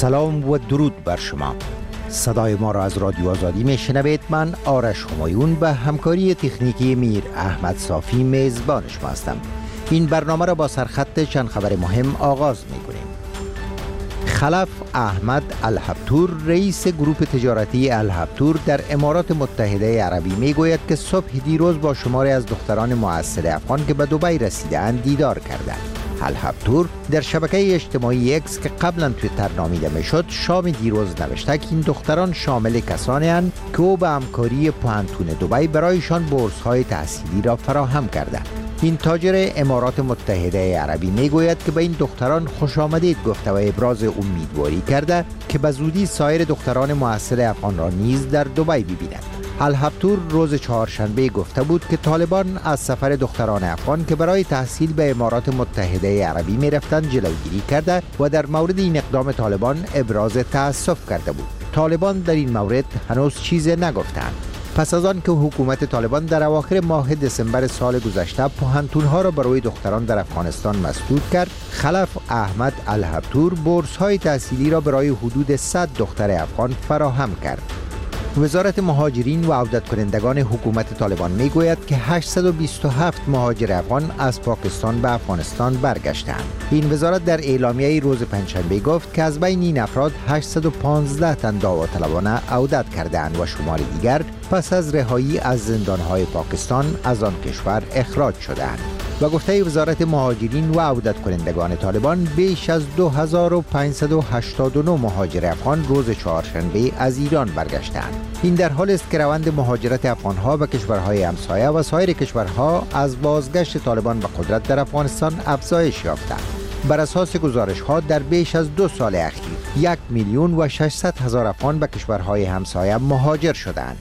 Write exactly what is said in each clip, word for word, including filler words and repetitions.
سلام و درود بر شما. صدای ما را از رادیو آزادی میشنوید. من آرش همایون به همکاری تکنیکی میر احمد صافی میزبان شما هستم. این برنامه را با سرخط چند خبر مهم آغاز می‌کنیم. خلف احمد الهبتور رئیس گروه تجارتی الهبتور در امارات متحده عربی میگوید که صبح دیروز با شماری از دختران معسل افغان که به دبی رسیدند دیدار کردند. الهبتور در شبکه اجتماعی اکس که قبلا توییتر نامیده میشد شام دیروز نوشته که این دختران شامل کسانی اند که او به همکاری پوهنتون دبی برایشان بورس‌های تحصیلی را فراهم کرده. این تاجر امارات متحده عربی میگوید که به این دختران خوش آمدید گفته و ابراز امیدواری کرده که به زودی سایر دختران معسل افغان را نیز در دبی ببینند. الهبتور روز چهارشنبه گفته بود که طالبان از سفر دختران افغان که برای تحصیل به امارات متحده عربی می رفتند جلوگیری کرده و در مورد این اقدام طالبان ابراز تأسف کرده بود. طالبان در این مورد هنوز چیزی نگفتند. پس از آن که حکومت طالبان در اواخر ماه دسامبر سال گذشته پوهنتون‌ها را برای دختران در افغانستان مسدود کرد، خلف احمد الهبتور بورس‌های تحصیلی را برای حدود صد دختر افغان فراهم کرد. وزارت مهاجرین و عودت کنندگان حکومت طالبان میگوید که هشتصد و بیست و هفت مهاجر افغان از پاکستان به افغانستان برگشتند. این وزارت در اعلامیه روز پنجشنبه گفت که از بین این افراد هشتصد و پانزده تن داوطلبانه عودت کردند و شمار دیگر پس از رهایی از زندانهای پاکستان از آن کشور اخراج شدند. و گفته وزارت مهاجرین و عودت کنندگان طالبان بیش از دو هزار و پانصد و هشتاد و نه مهاجر افغان روز چهارشنبه از ایران برگشتند. این در حالی است که روند مهاجرت افغانها به کشورهای همسایه و سایر کشورها از بازگشت طالبان به قدرت در افغانستان افزایش یافته. بر اساس گزارش‌ها در بیش از دو سال اخیر یک میلیون و ششصد هزار افغان به کشورهای همسایه مهاجر شدند.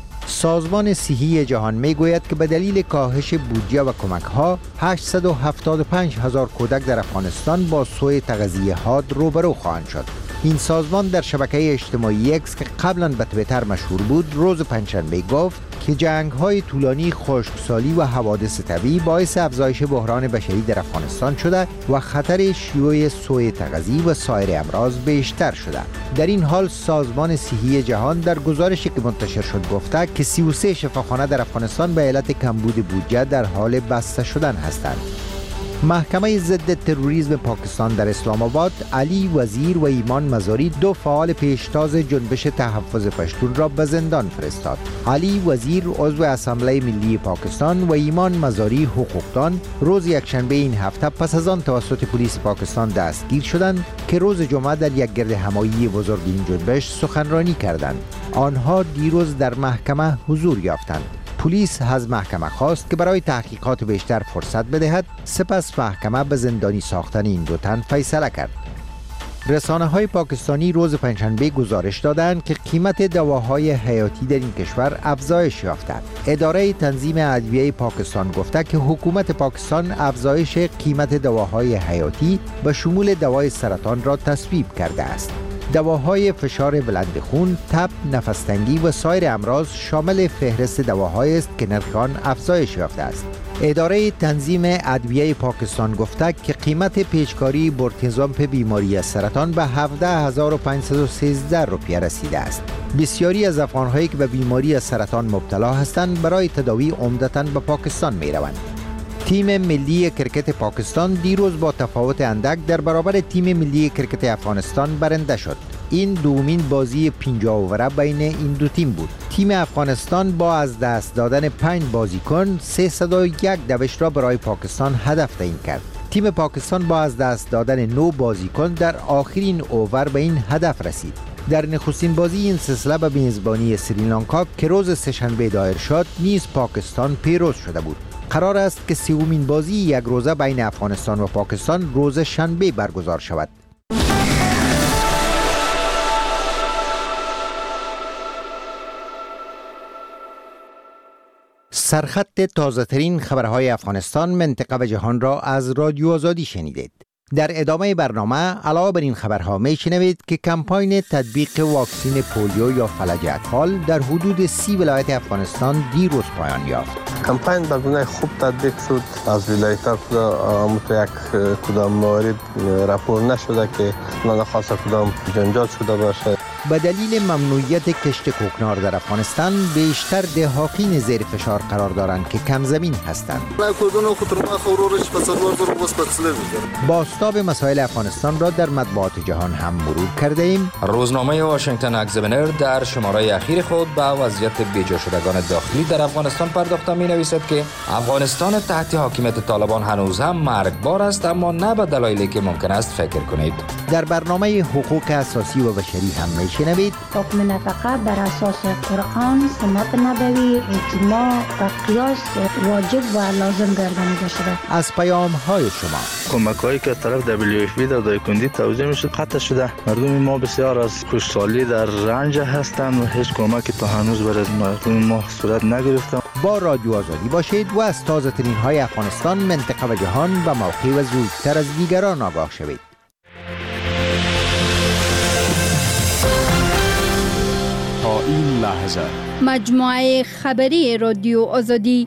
سازمان صحی جهان میگوید که به دلیل کاهش بودجه و کمک‌ها هشتصد و هفتاد و پنج هزار کودک در افغانستان با سوء تغذیه حاد روبرو خواهند شد. این سازمان در شبکه اجتماعی اکس که قبلا به توییتر مشهور بود روز پنجشنبه گفت که جنگ‌های طولانی، خشکسالی و حوادث طبیعی باعث افزایش بحران بشری در افغانستان شده و خطر شیوع سوء تغذیه و سایر امراض بیشتر شده. در این حال سازمان صحی جهان در گزارشی که منتشر شد گفته که سی و سه شفاخانه در افغانستان به علت کمبود بودجه در حال بسته شدن هستند. محکمه ضد تروریسم پاکستان در اسلام آباد علی وزیر و ایمان مزاری دو فعال پیشتاز جنبش تحفظ پشتون را به زندان فرستاد. علی وزیر عضو اسامبله ملی پاکستان و ایمان مزاری حقوقدان روز یکشنبه این هفته پس از آن توسط پلیس پاکستان دستگیر شدند که روز جمعه در یک گرد همایی بزرگ این جنبش سخنرانی کردند. آنها دیروز در محکمه حضور یافتند. پلیس از محکمه خواست که برای تحقیقات بیشتر فرصت بدهد، سپس محکمه به زندانی ساختن این دو تن فیصله کرد. رسانه های پاکستانی روز پنجشنبه گزارش دادند که قیمت دواهای حیاتی در این کشور افزایش یافته. اداره تنظیم ادویه پاکستان گفته که حکومت پاکستان افزایش قیمت دواهای حیاتی به شمول دوای سرطان را تصویب کرده است. دواهای فشار بلند خون، تب، نفس‌تنگی و سایر امراض شامل فهرست دواهایی است که نرخ آن افزایش یافته است. اداره تنظیم ادویه پاکستان گفته که قیمت پیچکاری برتنزامپ بیماری سرطان به هفده هزار و پانصد و سیزده روپیه رسیده است. بسیاری از افغان‌هایی که به بیماری سرطان مبتلا هستند برای تداوی عمدتاً به پاکستان می‌روند. تیم ملی کرکت پاکستان دیروز با تفاوت اندک در برابر تیم ملی کرکت افغانستان برنده شد. این دومین بازی پنجاه اووره بین این دو تیم بود. تیم افغانستان با از دست دادن پنج بازیکن سیصد و یک دوش را برای پاکستان هدف تعیین کرد. تیم پاکستان با از دست دادن نه بازیکن در آخرین اوور به این هدف رسید. در نخستین بازی این سلسله به میزبانی سریلانکا که روز سه‌شنبه دایر شد نیز پاکستان پیروز شده بود. قرار است که سومین بازی یک روزه بین افغانستان و پاکستان روز شنبه برگزار شود. سرخط تازه‌ترین خبرهای افغانستان، منطقه و جهان را از رادیو آزادی شنیدید. در ادامه برنامه علاوه بر این خبرها میشنوید که کمپاین تطبیق واکسن پولیو یا فلج اطفال در حدود سی ولایت افغانستان دیروز پایان یافت. کمپاین به گونه خوب تطبیق شد. از ولایت‌ها یک کدام موارد راپور نشده که ناخواسته کدام جنجال شده باشه. به دلیل ممنوعیت کشت کوکنار در افغانستان بیشتر دهاقین زیر فشار قرار دارند که کم زمین هستند. بازتاب مسائل افغانستان را در مطبوعات جهان هم مرور کرده ایم. روزنامه واشنگتن اگزامینر در شماره اخیر خود به وضعیت بیجا شدگان داخلی در افغانستان پرداخته می نویسد که افغانستان تحت حاکمیت طالبان هنوز هم مرگبار است، اما نه به دلایلی که ممکن است فکر کنید. در برنامه حقوق اساسی و بشری هم میشنوید حکم نفقه بر اساس قرآن، سنت نبوی، اجماع و قیاس واجب و لازم گردانیده شده. از پیام های شما کمک‌هایی که از طرف دبلیو اف پی در دایکندی توزیع میشه قطع شده. مردم ما بسیار از کشتاری در رنج هستند و هیچ کمکی تا هنوز برای مردم ما صورت نگرفته. با رادیو آزادی باشید و از تازه ترین های افغانستان، منطقه و جهان به موقع و زودتر از دیگران آگاه شوید. تا این لحظه مجموعه خبری رادیو آزادی.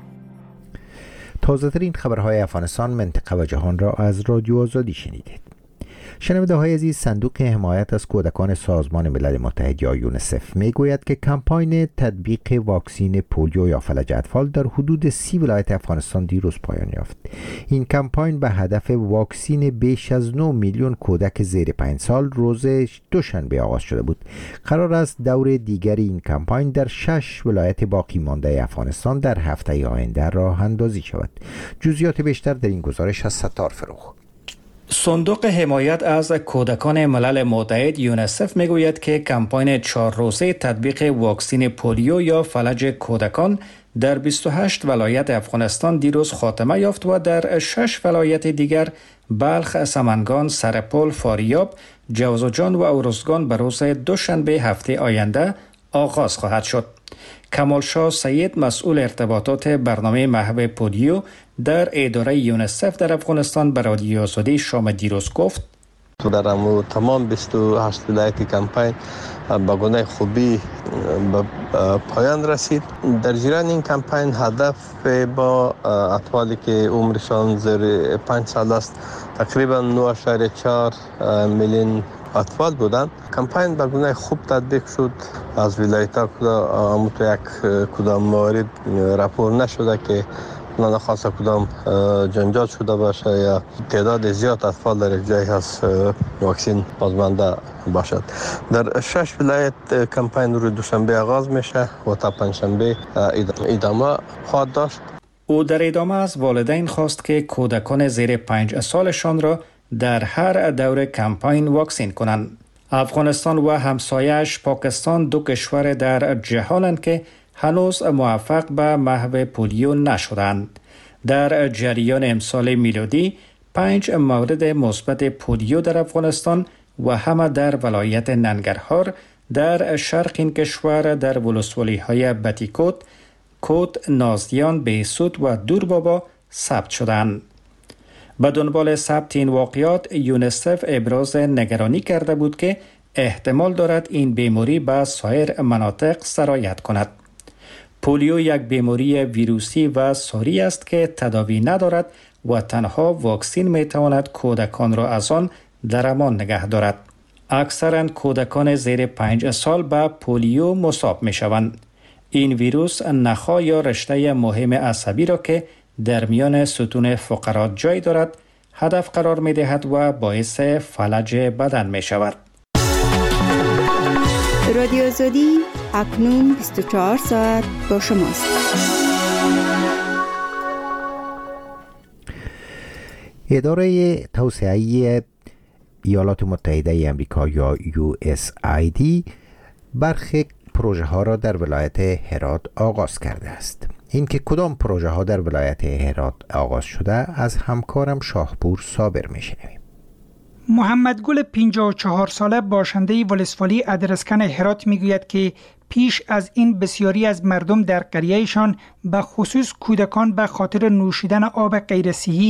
تازه ترین خبرهای افغانستان، منطقه و جهان را از رادیو آزادی شنیدید. شنونده های عزیز، صندوق حمایت از کودکان سازمان ملل متحد یا یونیسف می گوید که کمپاین تطبیق واکسن پولیو یا فلج اطفال در حدود سی ولایت افغانستان دیروز پایان یافت. این کمپاین به هدف واکسن بیش از نه میلیون کودک زیر پنج سال روز دوشنبه آغاز شده بود. قرار است دور دیگر این کمپاین در شش ولایت باقی مانده افغانستان در هفته آینده راه اندازی شود. جزئیات بیشتر در این گزارش از ستار فروخ. صندوق حمایت از کودکان ملل متحد یونیسف میگوید که کمپاین چهار روزه تطبیق واکسن پولیو یا فلج کودکان در بیست و هشت ولایت افغانستان دیروز خاتمه یافت و در شش ولایت دیگر بلخ، سمنگان، سرپل، فاریاب، جوزجان و ارزگان به روز دوشنبه هفته آینده آغاز خواهد شد. کمالشاه سید، مسئول ارتباطات برنامه محو پولیو در اداره یونیسف در افغانستان، به رادیو آزادی شام دیروز گفت تو در امو تمام بیست و هشت ولایت کمپاین به گونه خوبی به پایان رسید. در جریان این کمپاین هدف با اطفالی که عمرشان زیر پنج سال است تقریبا نه ممیز چهار میلیون اطفال بودند. کمپاین به گونه خوب تطبیق شد. از ولایت‌ها کدام یک کدام موارد راپور نشده که ناخواسته کدام جنجال شده باشه یا تعداد زیاد اطفال در یک جای هست واکسن بازمانده باشد. در شش ولایت کمپاین روز دوشنبه آغاز میشه و تا پنجشنبه ادامه خواهد داشت. او در ادامه از والدین خواست که کودکان زیر پنج سالشان را در هر دور کمپاین واکسن کنند. افغانستان و همسایه‌اش پاکستان دو کشور در جهانند که هنوز موفق به محو پولیو نشدند. در جریان امسال میلادی پنج مورد مثبت پولیو در افغانستان و همه در ولایت ننگرهار در شرق این کشور در ولسوالی‌های بتیکوت، کوت، نازدیان، بیسود و دوربابا ثبت شدند. به دنبال ثبت این واقعات یونیسف ابراز نگرانی کرده بود که احتمال دارد این بیماری به سایر مناطق سرایت کند. پولیو یک بیماری ویروسی و ساری است که تداوی ندارد و تنها واکسن می تواند کودکان را از آن در امان نگه دارد. اکثرا کودکان زیر پنج سال به پولیو مصاب می شوند. این ویروس نخا یا رشته مهم عصبی را که در میان ستون فقرات جای دارد هدف قرار می دهد و باعث فلج بدن می شود. رادیو آزادی اکنون بیست و چهار ساعت با شماست. اداره توسعه ایالات متحده آمریکا یا یو اس آی دی برخی پروژه ها را در ولایت هرات آغاز کرده است. این که کدام پروژه ها در ولایت هرات آغاز شده از همکارم شاهپور صابر میشنویم. محمد گل پنجاه و چهار ساله باشنده ولسوالی ادرسکن هرات میگوید که پیش از این بسیاری از مردم در قریهشان به خصوص کودکان به خاطر نوشیدن آب غیر صحی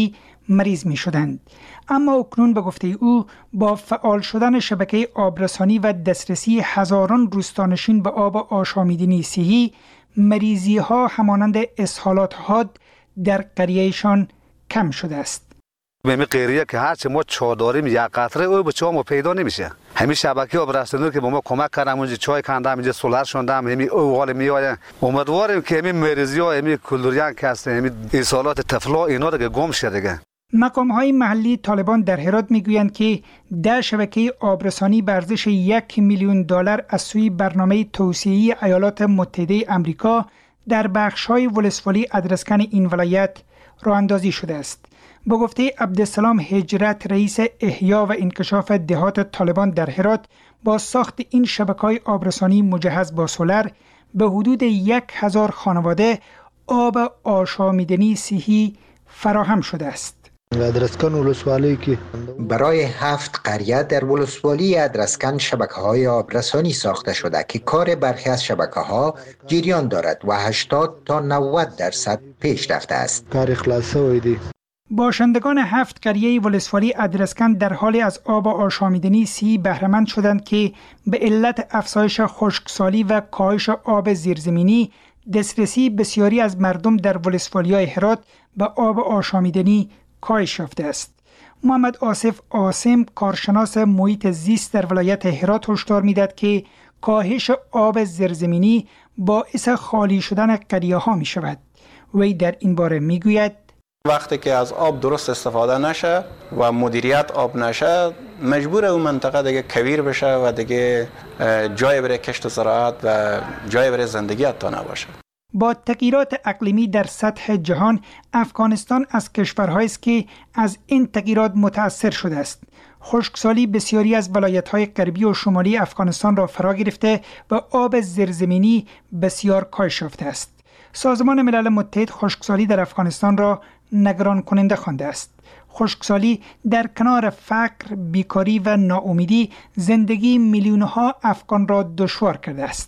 مریض می شدند. اما اکنون به گفته او با فعال شدن شبکه آبرسانی و دسترسی هزاران روستانشین به آب آشامیدنی صحی، مریضی ها همانند اسهالات حاد در قریهشان کم شده است. به قریه که هرچه ما چای داریم یک قطره او به چای ما پیدا نمیشه. همین شبکه آبرسانی که با ما کمک کردن، اونجا چای کندم، اینجا سولر شوندم، همین اوغال میآید. امیدواریم که همین مریضی ها، همین کلوریان که هست، همین اسهالات طفلا اینا دیگه گم شه دیگه. مقام های محلی طالبان در هرات میگویند که در شبکه آبرسانی به ارزش یک میلیون دلار از سوی برنامه توسعه‌ای ایالات متحده آمریکا در بخش های ولسوالی ادرسکن این ولایت راه اندازی شده است. با گفته عبدالسلام هجرت، رئیس احیا و انکشاف دهات طالبان در هرات، با ساخت این شبکه‌های آبرسانی مجهز با سولر به حدود یک هزار خانواده آب آشامیدنی صحی فراهم شده است. ادرسکن ولسوالی که برای هفت قریه در ولسوالی ادرسکن شبکه‌های آبرسانی ساخته شده که کار برخی از شبکه‌ها جریان دارد و هشتاد تا نود درصد پیش رفته است. کار خلاصه ویدی. باشندگان هفت قریه ولسوالی ادرسکن در حال از آب آشامیدنی صحی بهره‌مند شدند که به علت افزایش خشکسالی و کاهش آب زیرزمینی دسترسی بسیاری از مردم در ولسوالی‌های هرات به آب آشامیدنی کاهش یافته است. محمد آصف عاصم، کارشناس محیط زیست در ولایت هرات، هشدار می‌دهد که کاهش آب زیرزمینی باعث خالی شدن قریه‌ها می‌شود. وی در این باره می‌گوید وقتی که از آب درست استفاده نشه و مدیریت آب نشه، مجبور اون منطقه دیگه کویر بشه و دیگه جای برای کشت و زراعت و جای برای زندگی حتی نباشه. با تغییرات اقلیمی در سطح جهان، افغانستان از کشورهایی است که از این تغییرات متأثر شده است. خشکسالی بسیاری از ولایت‌های غربی و شمالی افغانستان را فرا گرفته و آب زیرزمینی بسیار کاهش یافته است. سازمان ملل متحد خشکسالی در افغانستان را نگران کننده خوانده است. خشکسالی در کنار فقر، بیکاری و ناامیدی زندگی میلیون‌ها افغان را دشوار کرده است.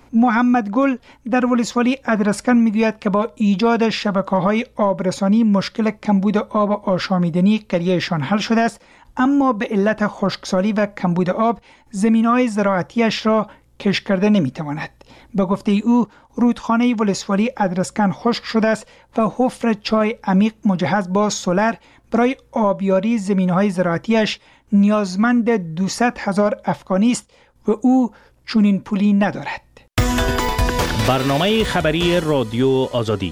محمد گل در ولسوالی ادرسکن میگوید که با ایجاد شبکه‌های آبرسانی مشکل کمبود آب آشامیدنی قریهشان حل شده است، اما به علت خشکسالی و کمبود آب زمین‌های زراعتیش را کشت کرده نمیتواند. به گفته او رودخانه ولسوالی ادرسکن خشک شده است و حفر چای عمیق مجهز با سولر برای آبیاری زمین‌های زراعتیش نیازمند دویست هزار افغانی است و او چنین پولی ندارد. برنامه خبری رادیو آزادی.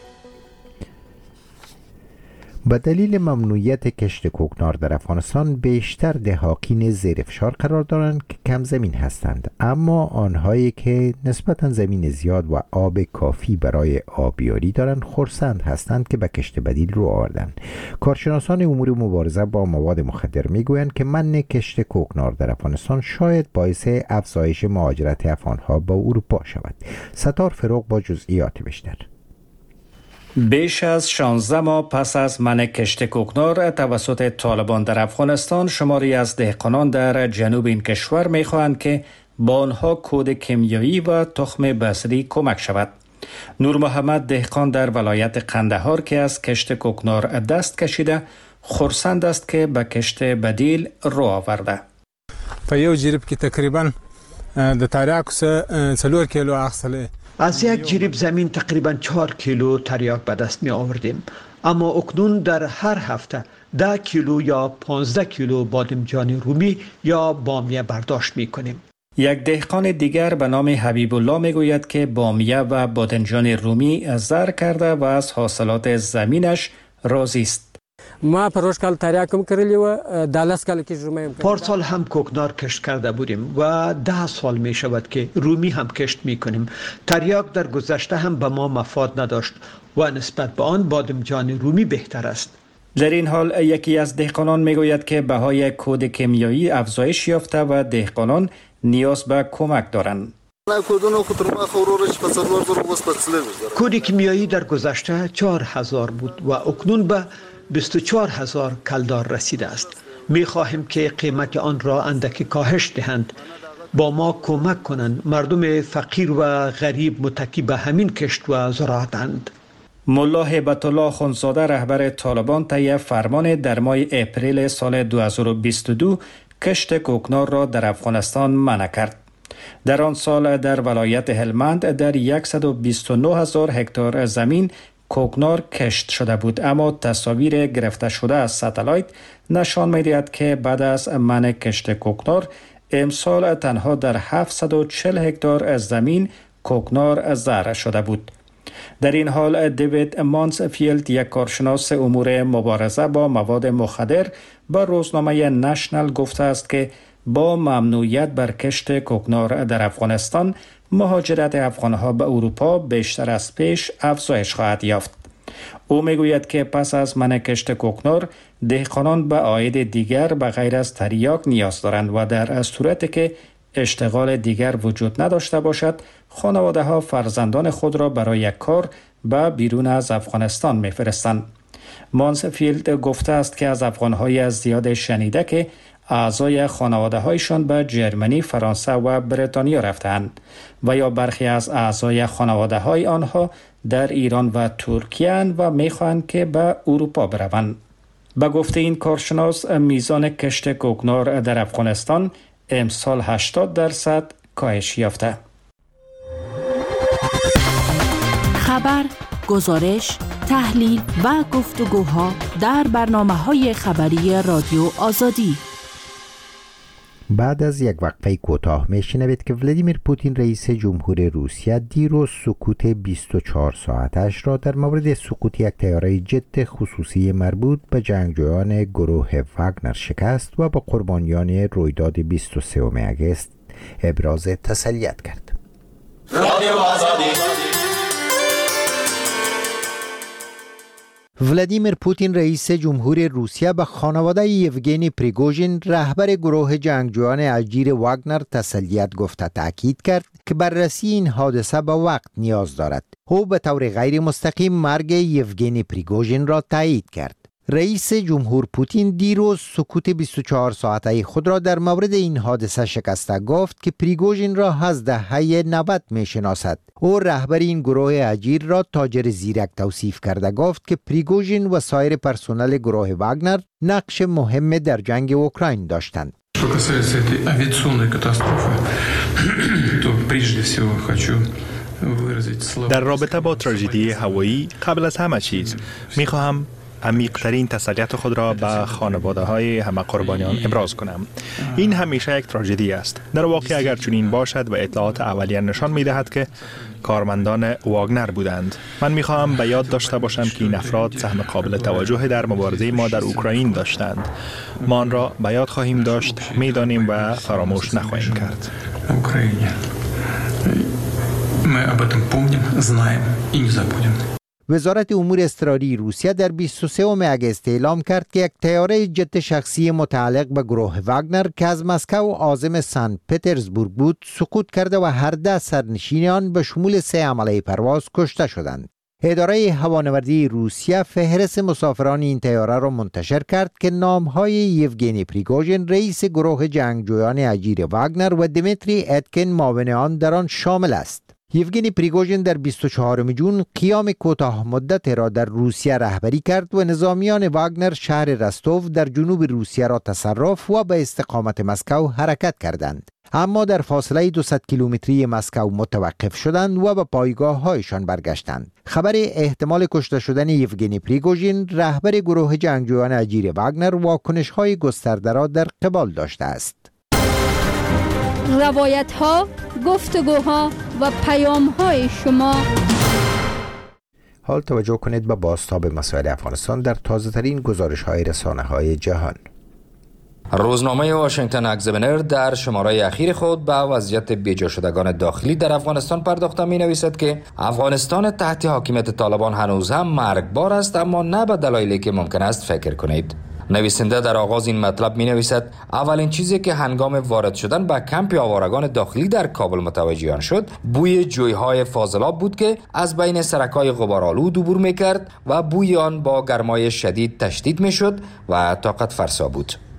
به دلیل ممنوعیت کشت کوکنار در افغانستان بیشتر دهاقین زیر فشار قرار دارند که کم زمین هستند، اما آنهایی که نسبتاً زمین زیاد و آب کافی برای آبیاری دارند خرسند هستند که به کشت بدیل رو آوردند. کارشناسان امور مبارزه با مواد مخدر میگویند که منع کشت کوکنار در افغانستان شاید باعث افزایش مهاجرت افغانها به اروپا شود. ستار فروغ با جزئیات بیشتر. بیش از شانزده ماه پس از منع کشت کوکنار توسط طالبان در افغانستان، شماری از دهقانان در جنوب این کشور می‌خواهند که با آنها کود کیمیایی و تخم بصری کمک شود. نور محمد دهقان در ولایت قندهار که از کشت کوکنار دست کشیده، خرسند است که به کشت بدیل رو آورده. په یو جریب کې تقریبا د تریاکو څلور کیلو اخیستلی. از یک جریب زمین تقریبا چهار کیلو تریاک به دست می آوردیم، اما اکنون در هر هفته ده کیلو یا پانزده کیلو بادمجان رومی یا بامیه برداشت می کنیم. یک دهقان دیگر به نام حبیب الله می گوید که بامیه و بادمجان رومی زر کرده و از حاصلات زمینش راضی است. ما پروش کال تریاکم کردیم و دالس کال کیش رومی. پارسال هم کوکنار کشت کرده بودیم و ده سال می شود که رومی هم کشت می کنیم. تریاک در گذشته هم به ما مفاد نداشت و نسبت به آن بادمجان رومی بهتر است. در این حال یکی از دهقانان می گوید که بهای کود کیمیایی افزایش یافته و دهقانان نیاز به کمک دارند. کود کیمیایی در گذشته چهار هزار بود و اکنون به بیست و چهار هزار کلدار رسیده است. می خواهیم که قیمت آن را اندکی کاهش دهند، با ما کمک کنند. مردم فقیر و غریب متکی به همین کشت و زراعتند. ملا هیبت الله خونزاده رهبر طالبان طی فرمان در ماه اپریل سال دو هزار و بیست و دو کشت کوکنار را در افغانستان منع کرد. در آن سال در ولایت هلمند در صد و بیست و نه هزار هکتار زمین کوکنار کشت شده بود، اما تصاویر گرفته شده از ستلایت نشان می‌دهد که بعد از منع کشت کوکنار امسال تنها در هفتصد و چهل هکتار از زمین کوکنار زرع شده بود. در این حال دیوید مانسفیلد، یک کارشناس امور مبارزه با مواد مخدر، به روزنامه نشنل گفته است که با ممنوعیت بر کشت کوکنار در افغانستان، مهاجرت افغانها به اروپا بیشتر از پیش افزایش خواهد یافت. او میگوید که پس از منع کشت کوکنار، دهقانان به عاید دیگر به غیر از تریاک نیاز دارند و در صورتی که اشتغال دیگر وجود نداشته باشد، خانواده ها فرزندان خود را برای کار به بیرون از افغانستان میفرستند. مانسفیلد گفته است که از افغانهای از زیاد شنیده که اعضای خانواده هایشان به جرمنی، فرانسه و بریتانیا رفتند و یا برخی از اعضای خانواده های آنها در ایران و ترکیه و میخواهند که به اروپا بروند. به گفته این کارشناس، میزان کشت کوکنار در افغانستان امسال هشتاد درصد کاهش یافته. خبر، گزارش، تحلیل و گفتگوها در برنامه‌های خبری رادیو آزادی. بعد از یک وقفه کوتاه میشنوید که ولادیمیر پوتین رئیس جمهور روسیه دیروز سکوت بیست و چهار ساعتش را در مورد سقوط یک طیاره جت خصوصی مربوط به جنگجویان گروه واگنر شکست و با قربانیان رویداد بیست و سوم آگوست ابراز تسلیت کرد. رادیو آزادی. ولادیمیر پوتین رئیس جمهور روسیه به خانواده یوگنی پریگوژین رهبر گروه جنگجویان اجیر واگنر تسلیت گفته تاکید کرد که بررسی این حادثه به وقت نیاز دارد. او به طور غیر مستقیم مرگ یوگنی پریگوژین را تایید کرد. رئیس جمهور پوتین دیروز سکوت بیست و چهار ساعته خود را در مورد این حادثه شکسته گفت که پریگوژین را از دهه نود می شناسد. او رهبر این گروه اجیر را تاجر زیرک توصیف کرده گفت که پریگوژین و سایر پرسنل گروه واگنر نقش مهم در جنگ اوکراین داشتند. در رابطه با تراژدی هوایی، قبل از همه چیز میخواهم عمیق‌ترین تسلیت خود را به خانواده های همه قربانیان ابراز کنم. این همیشه یک تراژدی است. در واقع اگر چنین باشد و اطلاعات اولیه نشان می‌دهد که کارمندان واگنر بودند. من می‌خواهم به یاد داشته باشم که این افراد سهم قابل توجه در مبارزه ما در اوکراین داشتند. ما آن را به یاد خواهیم داشت، می‌دانیم و فراموش نخواهیم کرد. وزارت امور اضطراری روسیه در بیست و سوم آگوست اعلام کرد که یک طیاره جت شخصی متعلق به گروه واگنر که از مسکو عازم سن پترزبورگ بود سقوط کرده و هر ده سرنشین آن به شمول سه عمله پرواز کشته شدند. اداره هوانوردی روسیه فهرست مسافران این طیاره را منتشر کرد که نام‌های یوگنی پریگوژین رئیس گروه جنگجویان اجیر واگنر و دیمیتری اتکن معاون آن در آن شامل است. یوگنی پریگوژین در بیست و چهارم ژوئن قیام کوتاه مدت را در روسیه رهبری کرد و نظامیان واگنر شهر رستوف در جنوب روسیه را تصرف و به استقامت مسکو حرکت کردند. اما در فاصله دویست کیلومتری مسکو متوقف شدند و به پایگاه هایشان برگشتند. خبر احتمال کشته شدن یوگنی پریگوژین رهبر گروه جنگجویان اجیر واگنر واکنش های گسترده را در قبال داشته است. روایت ها، گفتگوها و پیام های شما. حال توجه کنید به بازتاب مسائل افغانستان در تازه ترین گزارش های رسانه های جهان. روزنامه واشنگتن اگزامینر در شماره اخیر خود به وضعیت بیجا شدگان داخلی در افغانستان پرداخته می نویسد که افغانستان تحت حاکمیت طالبان هنوز هم مرگبار است، اما نه به دلایلی که ممکن است فکر کنید. نویسنده در آغاز این مطلب می نویسد اولین چیزی که هنگام وارد شدن به کمپ آوارگان داخلی در کابل متوجه آن شد بوی جویهای فاضلاب بود که از بین سرک‌های غبارآلود عبور می کرد و بوی آن با گرمای شدید تشدید می شد و طاقت فرسا بود.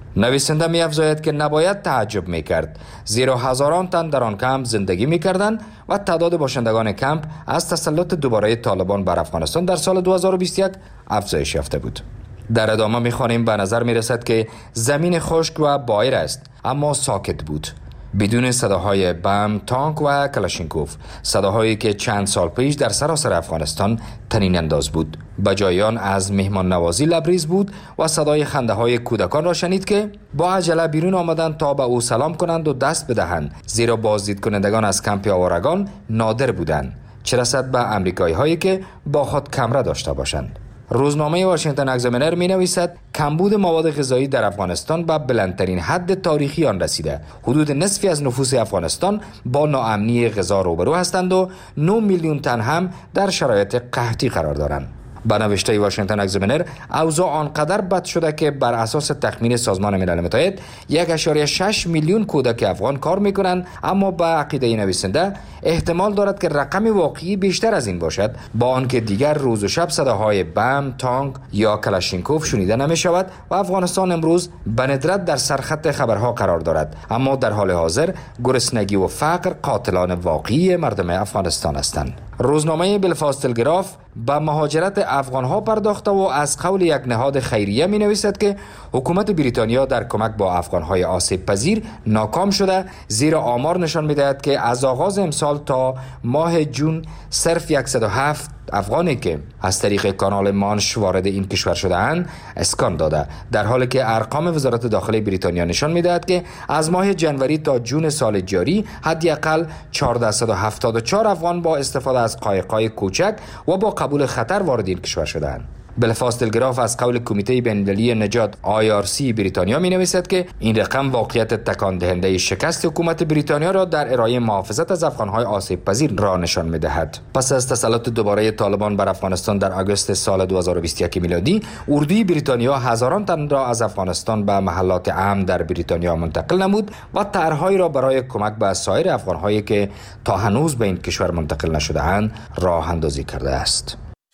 نویسنده می افزاید که نباید تعجب می کرد، زیرا هزاران تن در آن کمپ زندگی می کردند و تعداد باشندگان کمپ از تسلط دوباره طالبان بر افغانستان در سال دو هزار و بیست و یک افزایش یافته بود. در ادامه می خوانیم به نظر می رسد که زمین خشک و بایر است اما ساکت بود، بدون صداهای بم، تانک و کلاشینکوف، صداهایی که چند سال پیش در سراسر افغانستان طنین انداز بود. بجایان از مهمان نوازی لبریز بود و صدای خنده های کودکان را شنید که با عجله بیرون آمدند تا به او سلام کنند و دست بدهند، زیرا بازدید کنندگان از کمپ آوارگان نادر بودند، چه رسد به امریکایی هایی که با خود کمره داشته باشند. روزنامه واشنگتن اگزامینر می نویسد کمبود مواد غذایی در افغانستان به بلندترین حد تاریخی آن رسیده. حدود نصفی از نفوس افغانستان با ناامنی غذا روبرو هستند و نه میلیون تن هم در شرایط قحطی قرار دارند. به نوشته واشنگتن اگزامینر اوضاع آنقدر بد شده که بر اساس تخمین سازمان ملل متحد یک و شش میلیون کودک افغان کار میکنند، اما به عقیده نویسنده احتمال دارد که رقم واقعی بیشتر از این باشد، با آنکه دیگر روز و شب صداهای بم، تانک یا کلاشینکوف شنیده نمی شود و افغانستان امروز به ندرت در سرخط خبرها قرار دارد، اما در حال حاضر گرسنگی و فقر قاتلان واقعی مردم افغانستان هستند. روزنامه بلفاست تلگراف به مهاجرت افغانها پرداخته و از قول یک نهاد خیریه می نویسد که حکومت بریتانیا در کمک با افغانهای آسیب پذیر ناکام شده، زیرا آمار نشان می دهد که از آغاز امسال تا ماه جون صرف صد و هفت افغانی که از طریق کانال مانش وارد این کشور شده اند اسکان داده، در حالی که ارقام وزارت داخلی بریتانیا نشان می دهد که از ماه جنوری تا جون سال جاری حداقل چهارصد و هفتاد و چهار افغان با استفاده از قایق‌های کوچک و با قبول خطر وارد این کشور شدند. بلفاست تلگراف از قول کمیته بین‌المللی نجات آی آر سی بریتانیا می نویسد که این رقم واقعیت تکان دهنده شکست حکومت بریتانیا را در ارائه محافظت از افغانهای آسیب پذیر را نشان می دهد. پس از تسلط دوباره طالبان بر افغانستان در آگوست سال دو هزار و بیست و یک میلادی، اردوی بریتانیا هزاران تن را از افغانستان به محلات امن در بریتانیا منتقل نمود و طرح‌هایی را برای کمک به سایر افغانهایی که تا هنوز به این کشور منتقل نشده اند راه اندازی کرده است.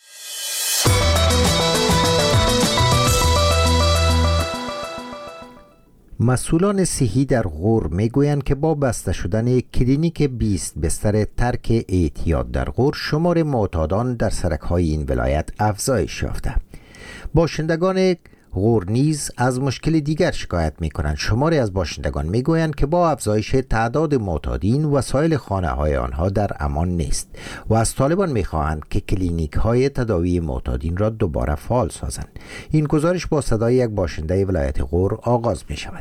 مسئولان صحی در غور میگویند که با بسته شدن کلینیک بیست بستر ترک اعتیاد در غور، شمار معتادان در سرک‌های این ولایت افزایش یافته. باشندگان غور نیز از مشکل دیگر شکایت می‌کنند. شماری از باشندگان میگویند که با افزایش تعداد معتادین وسایل خانه‌های آنها در امان نیست و از طالبان می‌خواهند که کلینیک‌های تداوی معتادین را دوباره فعال سازند. این گزارش با صدای یک باشنده ولایت غور آغاز می‌شود.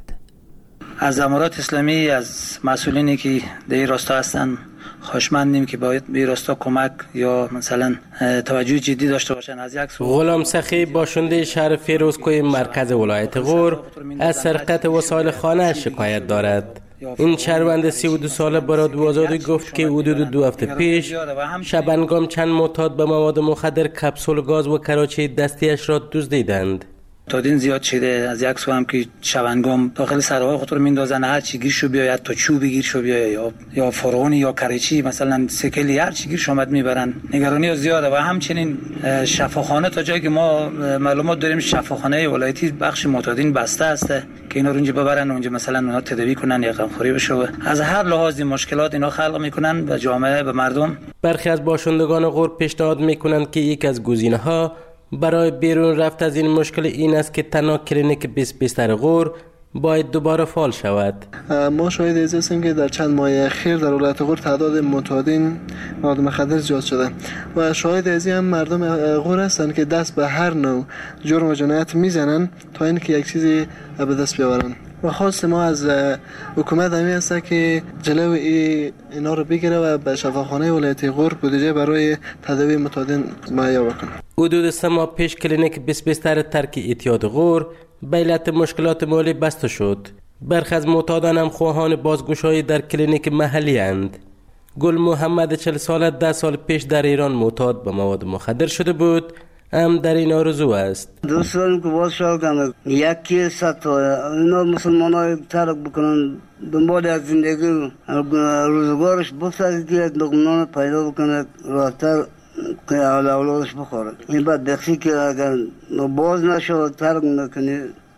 از امارات اسلامی، از مسئولینی که در این راستا هستند خوشمندیم که باید به راستا کمک یا مثلا توجه جدی داشته باشند. از یک سو غلام سخی باشنده شهر فیروزکوی مرکز ولایت غور از سرقت وسایل خانه شکایت دارد. این شهروند سی و دو ساله براد وازادی گفت که حدود دو هفته پیش شبانگام چند معتاد به مواد مخدر، کپسول گاز و کراچی دستیش را دزدیدند. تعداد زیاد شده. از یک سو هم که شبانگام داخل سرهای خود رو میندازن، هر چی گیر شو بیاید، تا چوبی گیر شو بیاید یا یا فرعونی یا کریچی مثلا سکلی هر چی گیر شو آمد میبرن. نگرانی زیاده و همچنین شفاخانه تا جایی که ما معلومات داریم شفاخانه ولایتی بخش معتادین بسته است که اینا رو اونجا ببرن، اونجا مثلا اونا تداوی کنن یا غمخوری بشه. از هر لحاظی مشکلات اینا خلق میکنن و جامعه به مردم. برخی از باشندگان غور پیشنهاد میکنند که یک از گزینه‌ها برای بیرون رفت از این مشکل این است که تنها کلینیک بیست بستر غور باید دوباره فعال شود. ما شاهد از هستیم که در چند ماه اخیر در ولایت غور تعداد معتادین مواد مخدر زیاد شده و شاهد از این هم مردم غور هستند که دست به هر نوع جرم و جنایت میزنن تا اینکه یک چیزی به دست بیاورن. و خواست ما از حکومت همی است که جلو اینا رو بگیره و به شفاخانه ولایت غور بودجه برای تداوی معتادین مهیا بکنه. حدود سه ماه پیش کلینیک بیست بستر ترک اعتیاد غور به علت مشکلات مالی بسته شد. برخی از معتادان هم خواهان بازگشایی در کلینیک محلی اند. گل محمد چهل ساله ده سال پیش در ایران معتاد به مواد مخدر شده بود، هم در این آرزو است. دوستان که باز شد کنند یکی ست اینا مسلمان های ترک بکنن، دنبال از زندگی روزگارش بسازید که دقنان پیدا بکنه راحتر که اولادش بخوره. این بعد دخشی که اگر باز نشد ترک نکنی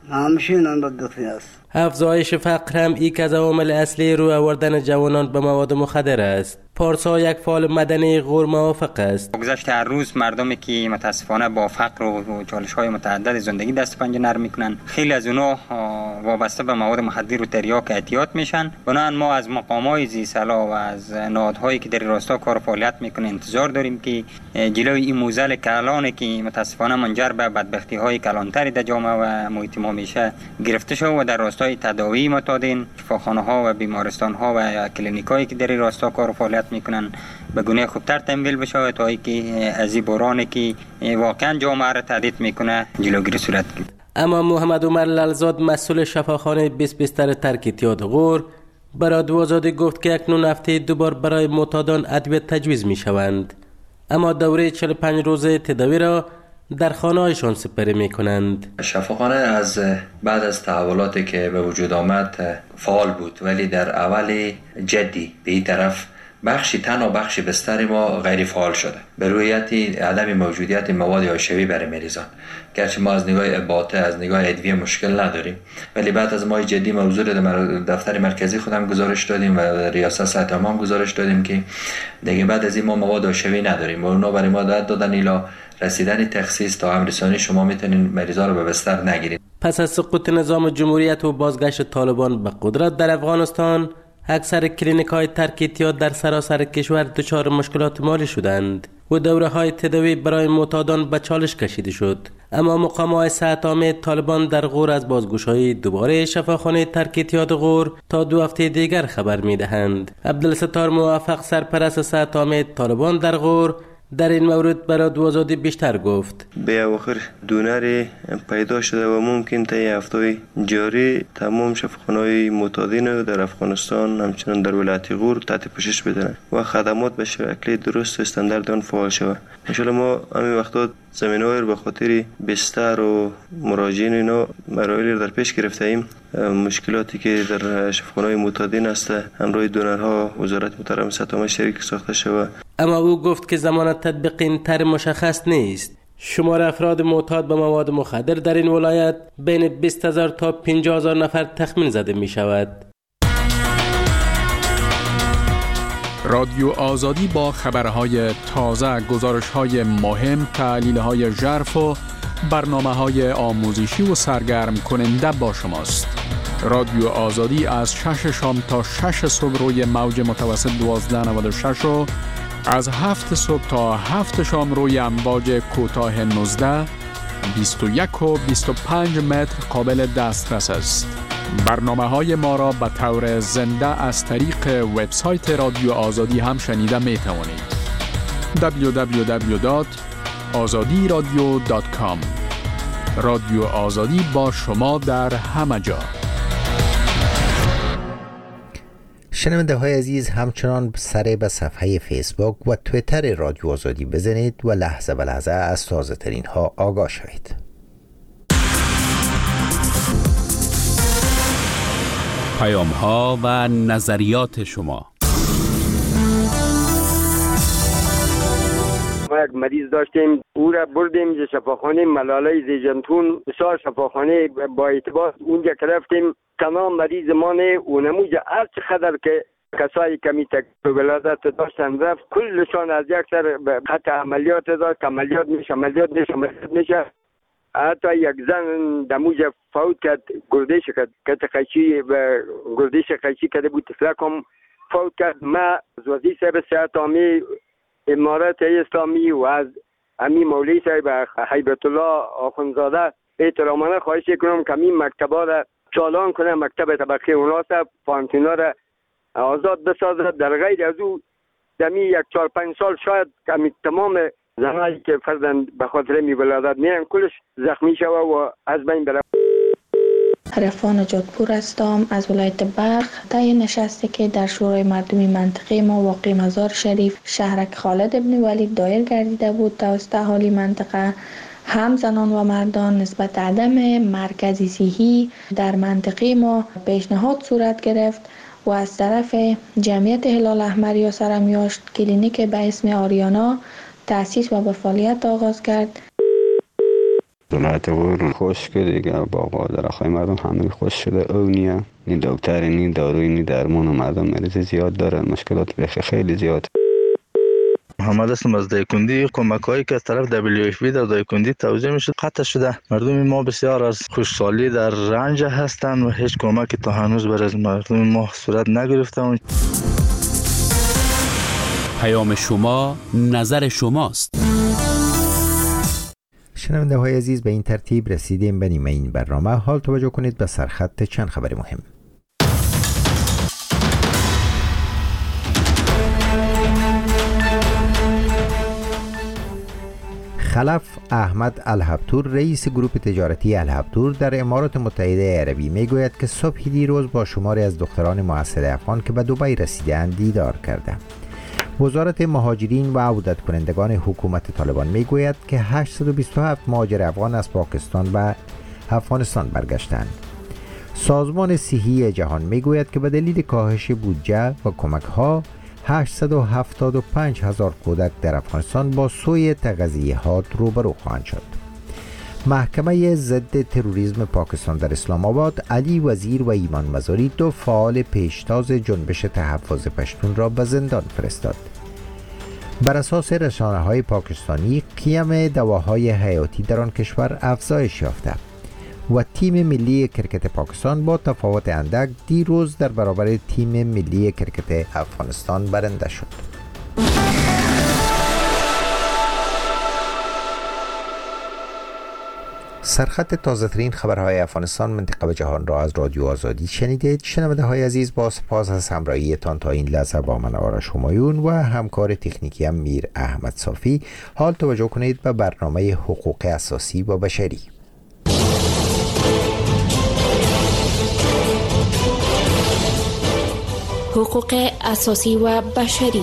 همیشه نان بدبختی است. افزایش فقر هم یک از عوامل اصلی رو آوردن جوانان به مواد مخدر است. پارسا یک فعال مدنی غیر موافق است. گذشته هر روز مردمی که متاسفانه با فقر و چالش‌های متعدد زندگی دست پنجه نرم میکنن، خیلی از اونها وابسته به مواد مخدر و تریاک اعتیاد میشن. بنابراین ما از مقامات زیرسلا و از نهادهایی که در راستا کار و فعالیت میکنن انتظار داریم که جلوی این موزل کلانی که متاسفانه منجر به بدبختی‌های کلانتری در جامعه و محیط ما میشه گرفته شود و در راستای تداوی معتادین، شفاخانه‌ها و بیمارستان‌ها و کلینیکایی که در راستا کار و فعالیت میکنن به گونه خوبتر تمویل بشه تا اینکه از این بحرانی که واقعا جامعه را تهدید میکنه جلوگیری صورت گیرد. اما محمد عمر للزاد مسئول شفاخانه بیست بستر ترک اعتیاد غور برای رادیو آزادی گفت که اکنون هفته دوبار برای معتادان ادویه تجویز میشوند، اما دوره چهل و پنج روزه تداوی را در خانه‌هایشان سپری می‌کنند. شفاخانه از بعد از تحولاتی که به وجود آمد فعال بود، ولی در اول جدی به این طرف بخشی تنها بخشی بستر ما غیر فعال شده به رویت عدم موجودیت مواد حاشیه‌ای برای مریضان. گرچه ما از نگاه اباطه از نگاه ادویه مشکل نداریم، ولی بعد از ما جدی موضوع در دفتر مرکزی خودم گزارش دادیم و ریاست صحت عامه گزارش دادیم که دیگه بعد از این ما مواد حاشیه‌ای نداریم و اونا برای ما داد دادن الا رسیدن تخصیص تا امرسانی شما میتونین مریضا رو به بستر نگیرید. پس از سقوط نظام جمهوریت و بازگشت طالبان به قدرت در افغانستان، اکثر کلینیک‌های ترک اعتیاد در سراسر کشور دچار مشکلات مالی شدند و دوره‌های تداوی برای معتادان به چالش کشیده شد. اما مقامات صحت عامه طالبان در غور از بازگشایی دوباره شفاخانه ترک اعتیاد غور تا دو هفته دیگر خبر می‌دهند. عبدالستار موافق سرپرست صحت عامه طالبان در غور در این مورد برای رادیو آزادی بیشتر گفت. به اواخر دونر پیدا شده و ممکن تا هفته جاری تمام شفاخانه‌های معتادین در افغانستان همچنان در ولایت غور تحت پوشش بدن و خدمات به شکل درست و استاندارد آن فعال شود. ان شاء الله ما همین وقتا زمینه‌های به خاطر بستر و مراجعین اینا مراحل در پیش گرفته ایم. مشکلاتی که در شفاخانه‌های معتادین است همراه دونرها وزارت محترم صحت عامه شریک ساخته شود. اما او گفت که زمان تطبیق این طرح مشخص نیست. شمار افراد معتاد به مواد مخدر در این ولایت بین بیست هزار تا پنجاه هزار نفر تخمین زده می شود. رادیو آزادی با خبرهای تازه، گزارش‌های مهم، تحلیل‌های ژرف و برنامه‌های آموزشی و سرگرم کننده با شماست. رادیو آزادی از شش شام تا شش صبح روی موج متوسط دوازده نود و شش و از هفت صبح تا هفت شام روی امواج کوتاه نوزده، بیست و یک و بیست و پنج متر قابل دسترس است. برنامه‌های ما را به طور زنده از طریق وبسایت رادیو آزادی هم شنیده می توانید. دبلیو دبلیو دبلیو دات آزادی رادیو دات کام. رادیو آزادی با شما در همه جا. شنونده های عزیز، همچنان سر به صفحه فیسبوک و تویتر رادیو آزادی بزنید و لحظه به لحظه از تازه ترین ها آگاه شوید. پیام ها و نظریات شما. ما یک مریض داشتیم، او را بردیم ز شفاخانه ملاله زیجنتون، بسیار شفاخانه با اعتبار اونجا که رفتیم تمام مریض ما نه اونموجه هر چقدر که کسایی کمی تکلیف ولادت داشتن رفت کلشان از یک سر به خط عملیات داشت، عملیات میشه عملیات میشه عملیات میشه. حتی یک زن دموج فوت کرد، گردش کرد، کت قیچی و گردش قیچی کرده بود، تفلک هم فوت کرد. ما از وزیر صاحب صحت عامه امارات اسلامی و از امی مولوی صاحب هیبت الله آخوندزاده احترامانه خواهش کنم که این مکتبا را چالان کنه، مکتب طبقه اوناسه پانتینا را آزاد بسازد. در غیر از او دمی یک چهار پنج سال شاید کمی تمام زنایی که فرزند به خاطر می ولادت میرن کلش زخمی شوه و از بین بره. عرفان جادپور هستم از ولایت بلخ. طی نشستی که در شورای مردمی منطقه ما واقع مزار شریف شهرک خالد ابن ولید دایر گردیده بود توسط اهالی منطقه، هم زنان و مردان نسبت عدم مرکزی صحی در منطقه ما پیشنهاد صورت گرفت و از طرف جمعیت هلال احمر یا سرمیاشت کلینیک به اسم آریانا تأسیس و به فعالیت آغاز کرد. ولایت غور خوش که دیگه باغ و درختای مردم همه خوش شده. او نیه نی دکتر نی داروی نی درمان و مردم مریض زیاد دارن، مشکلات بخی خیلی زیاد. محمد هستم از دایکندی. کمک هایی که از طرف دبلیو اف پی در دایکندی توزیع میشه قطع شده. مردم ما بسیار از خوشحالی در رنج هستند و هیچ کمکی تا هنوز برای مردم ما صورت نگرفته. پیام شما نظر شماست. شنونده های عزیز، به این ترتیب رسیدیم به نیمه این برنامه. حال توجه کنید به سرخط چند خبر مهم. خلف احمد الهبتور رئیس گروه تجارتی الهبتور در امارات متحده عربی میگوید که صبح دیروز با شماری از دختران محصل افغان که به دبی رسیدند دیدار کرده. وزارت مهاجرین و عودت کنندگان حکومت طالبان میگوید که هشتصد و بیست و هفت مهاجر افغان از پاکستان و افغانستان برگشتند. سازمان صحی جهان میگوید که به دلیل کاهش بودجه و کمک ها هشتصد و هفتاد و پنج هزار کودک در افغانستان با سوی تغذیه‌ات روبرو خواهند شد. محکمه ضد تروریسم پاکستان در اسلام آباد علی وزیر و ایمان مزاری دو فعال پیشتاز جنبش تحفظ پشتون را به زندان فرستاد. بر اساس رسانه‌های پاکستانی قیم دواهای حیاتی در آن کشور افزایش یافته و تیم ملی کرکت پاکستان با تفاوت اندک دیروز در برابر تیم ملی کرکت افغانستان برنده شد. سرخط تازه ترین خبرهای افغانستان منطقه و جهان را از رادیو آزادی شنیدید. شنونده های عزیز، با سپاس از همراهیتان تا این لحظه با من آرش همایون و همکار تکنیکی هم میر احمد صافی. حال توجه کنید به برنامه حقوق اساسی و بشری. حقوق اساسی و بشری.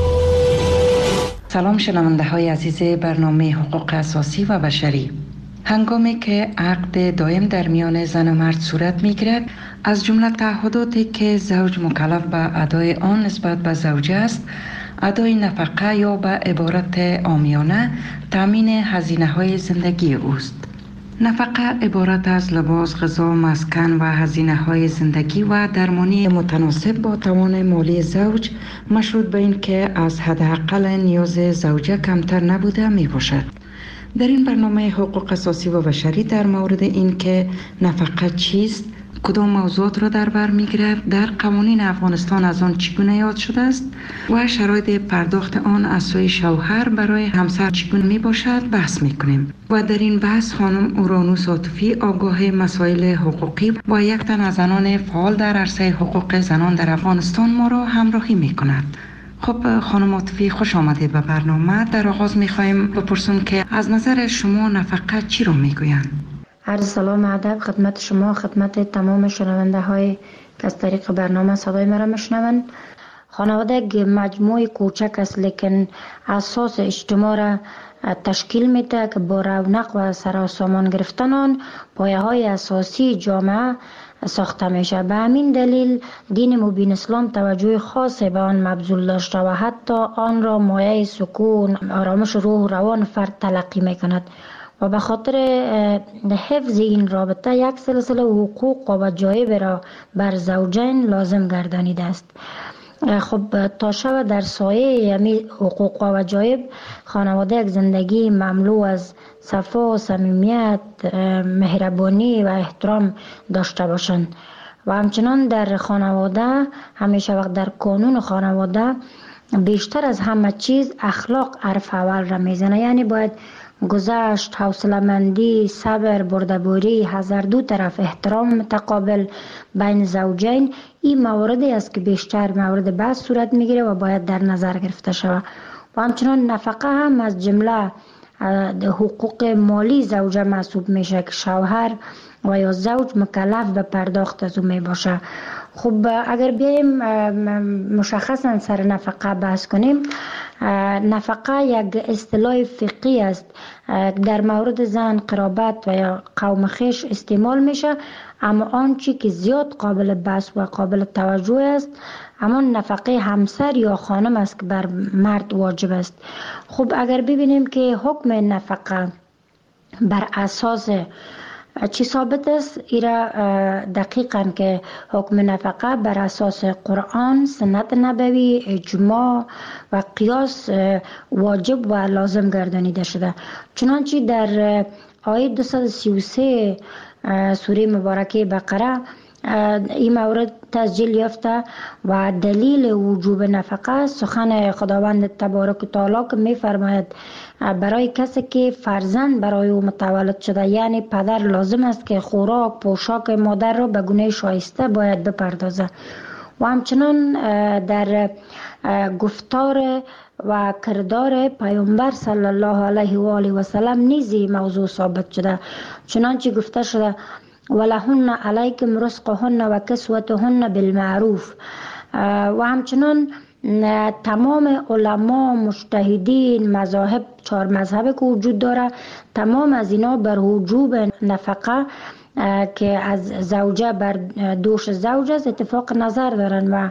سلام شنونده های عزیز برنامه حقوق اساسی و بشری. هنگامی که عقد دائم در میان زن و مرد صورت می گیرد، از جمله تعهداتی که زوج مکلف به ادای آن نسبت به زوجه است، ادای نفقه یا به عبارت عامیانه تامین هزینه های زندگی اوست. نفقه عبارت از لباس، غذا، مسکن و هزینه های زندگی و درمانی متناسب با توان مالی زوج، مشروط به این که از حداقل نیاز زوجه کمتر نبوده می باشد. در این برنامه حقوق اساسی و بشری در مورد این که نفقه چیست، کدام موضوعات را در بر میگیرد، در قوانین افغانستان از آن چگونه یاد شده است و شرایط پرداخت آن از سوی شوهر برای همسر چگونه می باشد بحث می کنیم. و در این بحث خانم اورانوس عاطفی، آگاه مسائل حقوقی و یک تن از زنان فعال در عرصه حقوق زنان در افغانستان ما را همراهی می کند. خب خانم عاطفی، خوش آمدید به برنامه. در آغاز می‌خوایم بپرسیم که از نظر شما نفقه چی رو میگویند؟ عرض سلام ادب خدمت شما، خدمت تمام شنونده های که از طریق برنامه صدای مرا میشنوند. خانواده مجموعه کوچک است لیکن اساس اجتماع را تشکیل میده که با رونق و سراسامان گرفتن آن پایه های اساسی جامعه ساخته میشه. به همین دلیل دین مبین اسلام توجه خاص به آن مبذول داشته و حتی آن را مایه سکون، آرامش روح و روان فرد تلقی میکند و به خاطر حفظ این رابطه یک سلسله حقوق و وجایب را بر زوجین لازم گردانیده است. خب تا شب در سایه یمی حقوق و وجایب خانواده یک زندگی مملو از صفا، صمیمیت، مهربانی و احترام داشته باشند و همچنان در خانواده همیشه وقت در قانون خانواده بیشتر از همه چیز اخلاق حرف اول را میزنه. یعنی باید گذشت، حوصله‌مندی، صبر، بردباری، هر دو طرف احترام متقابل بین زوجین، این مواردی است که بیشتر مورد بحث صورت میگیره و باید در نظر گرفته شود. و همچنان نفقه هم از جمله حقوق مالی زوجه محسوب میشه که شوهر و یا زوج مکلف به پرداخت از اون می باشه. خب اگر بیایم مشخصا سر نفقه بحث کنیم، نفقه یک اصطلاح فقهی است در مورد زن، قرابت و یا قوم خویش استعمال میشه، اما آنچه که زیاد قابل بحث و قابل توجه است همان نفقه همسر یا خانم است که بر مرد واجب است. خب اگر ببینیم که حکم نفقه بر اساس چی ثابت است؟ ایرا دقیقا که حکم نفقه بر اساس قرآن، سنت نبوی، اجماع و قیاس واجب و لازم گردانیده شده. چنانچه در آیه دویست و سی و سه سوره مبارکه بقره این مورد تسجیل یافته و دلیل وجوب نفقه سخن خداوند تبارک و تعالی که می فرماید برای کسی که فرزند برای او متولد شده، یعنی پدر لازم است که خوراک پوشاک مادر را به گونه شایسته باید بپردازه. و همچنان در گفتار و کردار پیامبر صلی الله علیه و آله و سلم نیزی موضوع ثابت شده. چنانچه گفته شده ولهن علیکم رزقهن و کسوتهن بالمعروف. و همچنان تمام علما، مجتهدین، مذاهب، چهار مذهب که وجود داره، تمام از اینا بر وجوب نفقه که از زوجه بر دوش زوج است اتفاق نظر دارن و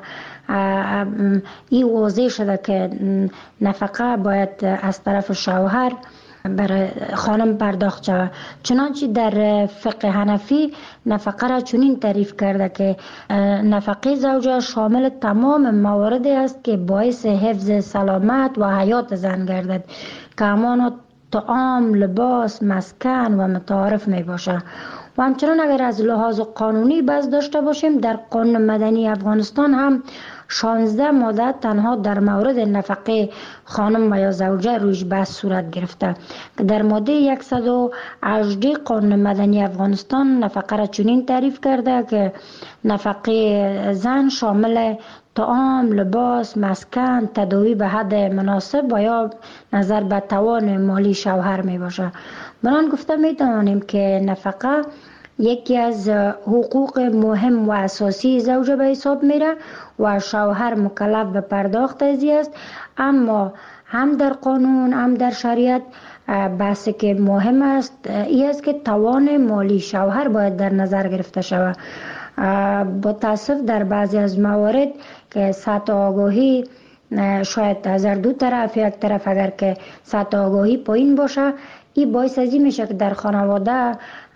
این واضح شده که نفقه باید از طرف شوهر برای خانم پرداخت شود. چنانچه در فقه حنفی نفقه را چنین تعریف کرده که نفقه زوجه شامل تمام مواردی است که باعث حفظ سلامت و حیات زن گردد که همانا طعام، لباس، مسکن و متعارف می باشه. و همچنان اگر از لحاظ قانونی بحث داشته باشیم، در قانون مدنی افغانستان هم شانزده ماده تنها در مورد نفقه خانم و یا زوجه رویش بحث صورت گرفته که در ماده صد و هجده قانون مدنی افغانستان نفقه را چنین تعریف کرده که نفقه زن شامل طعام، لباس، مسکن، تداوی به حد مناسب و یا نظر به توان مالی شوهر می باشه. بران گفته می توانیم که نفقه یکی از حقوق مهم و اساسی زوجه به حساب میره و شوهر مکلف به پرداخت ازی است. اما هم در قانون هم در شریعت بحثی که مهم است این است که توان مالی شوهر باید در نظر گرفته شود. با تاسف در بعضی از موارد که سطح آگاهی شاید از دو طرف، یک طرف اگر که سطح آگاهی پایین باشه، این باعث ازی میشه که در خانواده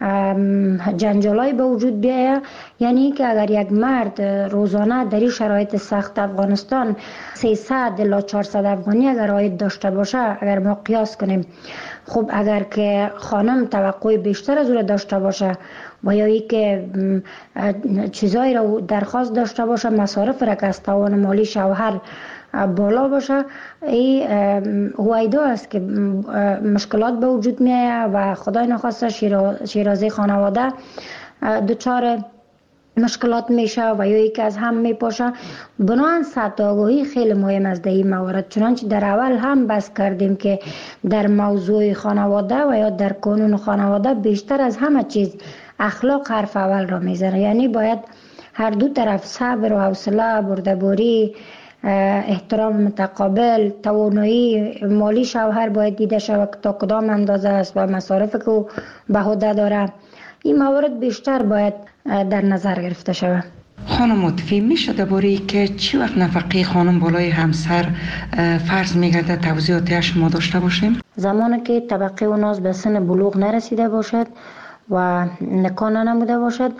جنجالای به وجود بیاید. یعنی که اگر یک مرد روزانه در این شرایط سخت افغانستان سیصد الی چهارصد افغانی اگر عاید داشته باشه، اگر ما قیاس کنیم، خب اگر که خانم توقع بیشتر از او داشته باشه و یا ای که چیزایی را درخواست داشته باشه، مصارف را که از توان مالی شوهر بالا باشه، این هویدا است که مشکلات به وجود می آید و خدای نخواسته شیرازه خانواده دچار مشکلات میشه و یا یکی از هم میپاشه. بنابراین سطح آگاهی خیلی مهم است در این موارد. چنانچه در اول هم بحث کردیم که در موضوع خانواده و یا در قانون خانواده بیشتر از همه چیز اخلاق حرف اول را میزنه. یعنی باید هر دو طرف صبر و حوصله، بردباری، احترام متقابل، توانایی مالی شوهر باید دیده شود تا کدام اندازه است و مصارف که او به عهده داره. این موارد بیشتر باید در نظر گرفته شود. خانم متفی میشه درباره که چی وقت نفقه خانم بالای همسر فرض میگرده توضیحاتی شما داشته باشیم؟ زمانی که طبقه اوناز به سن بلوغ نرسیده باشد و نکاح نموده باشد،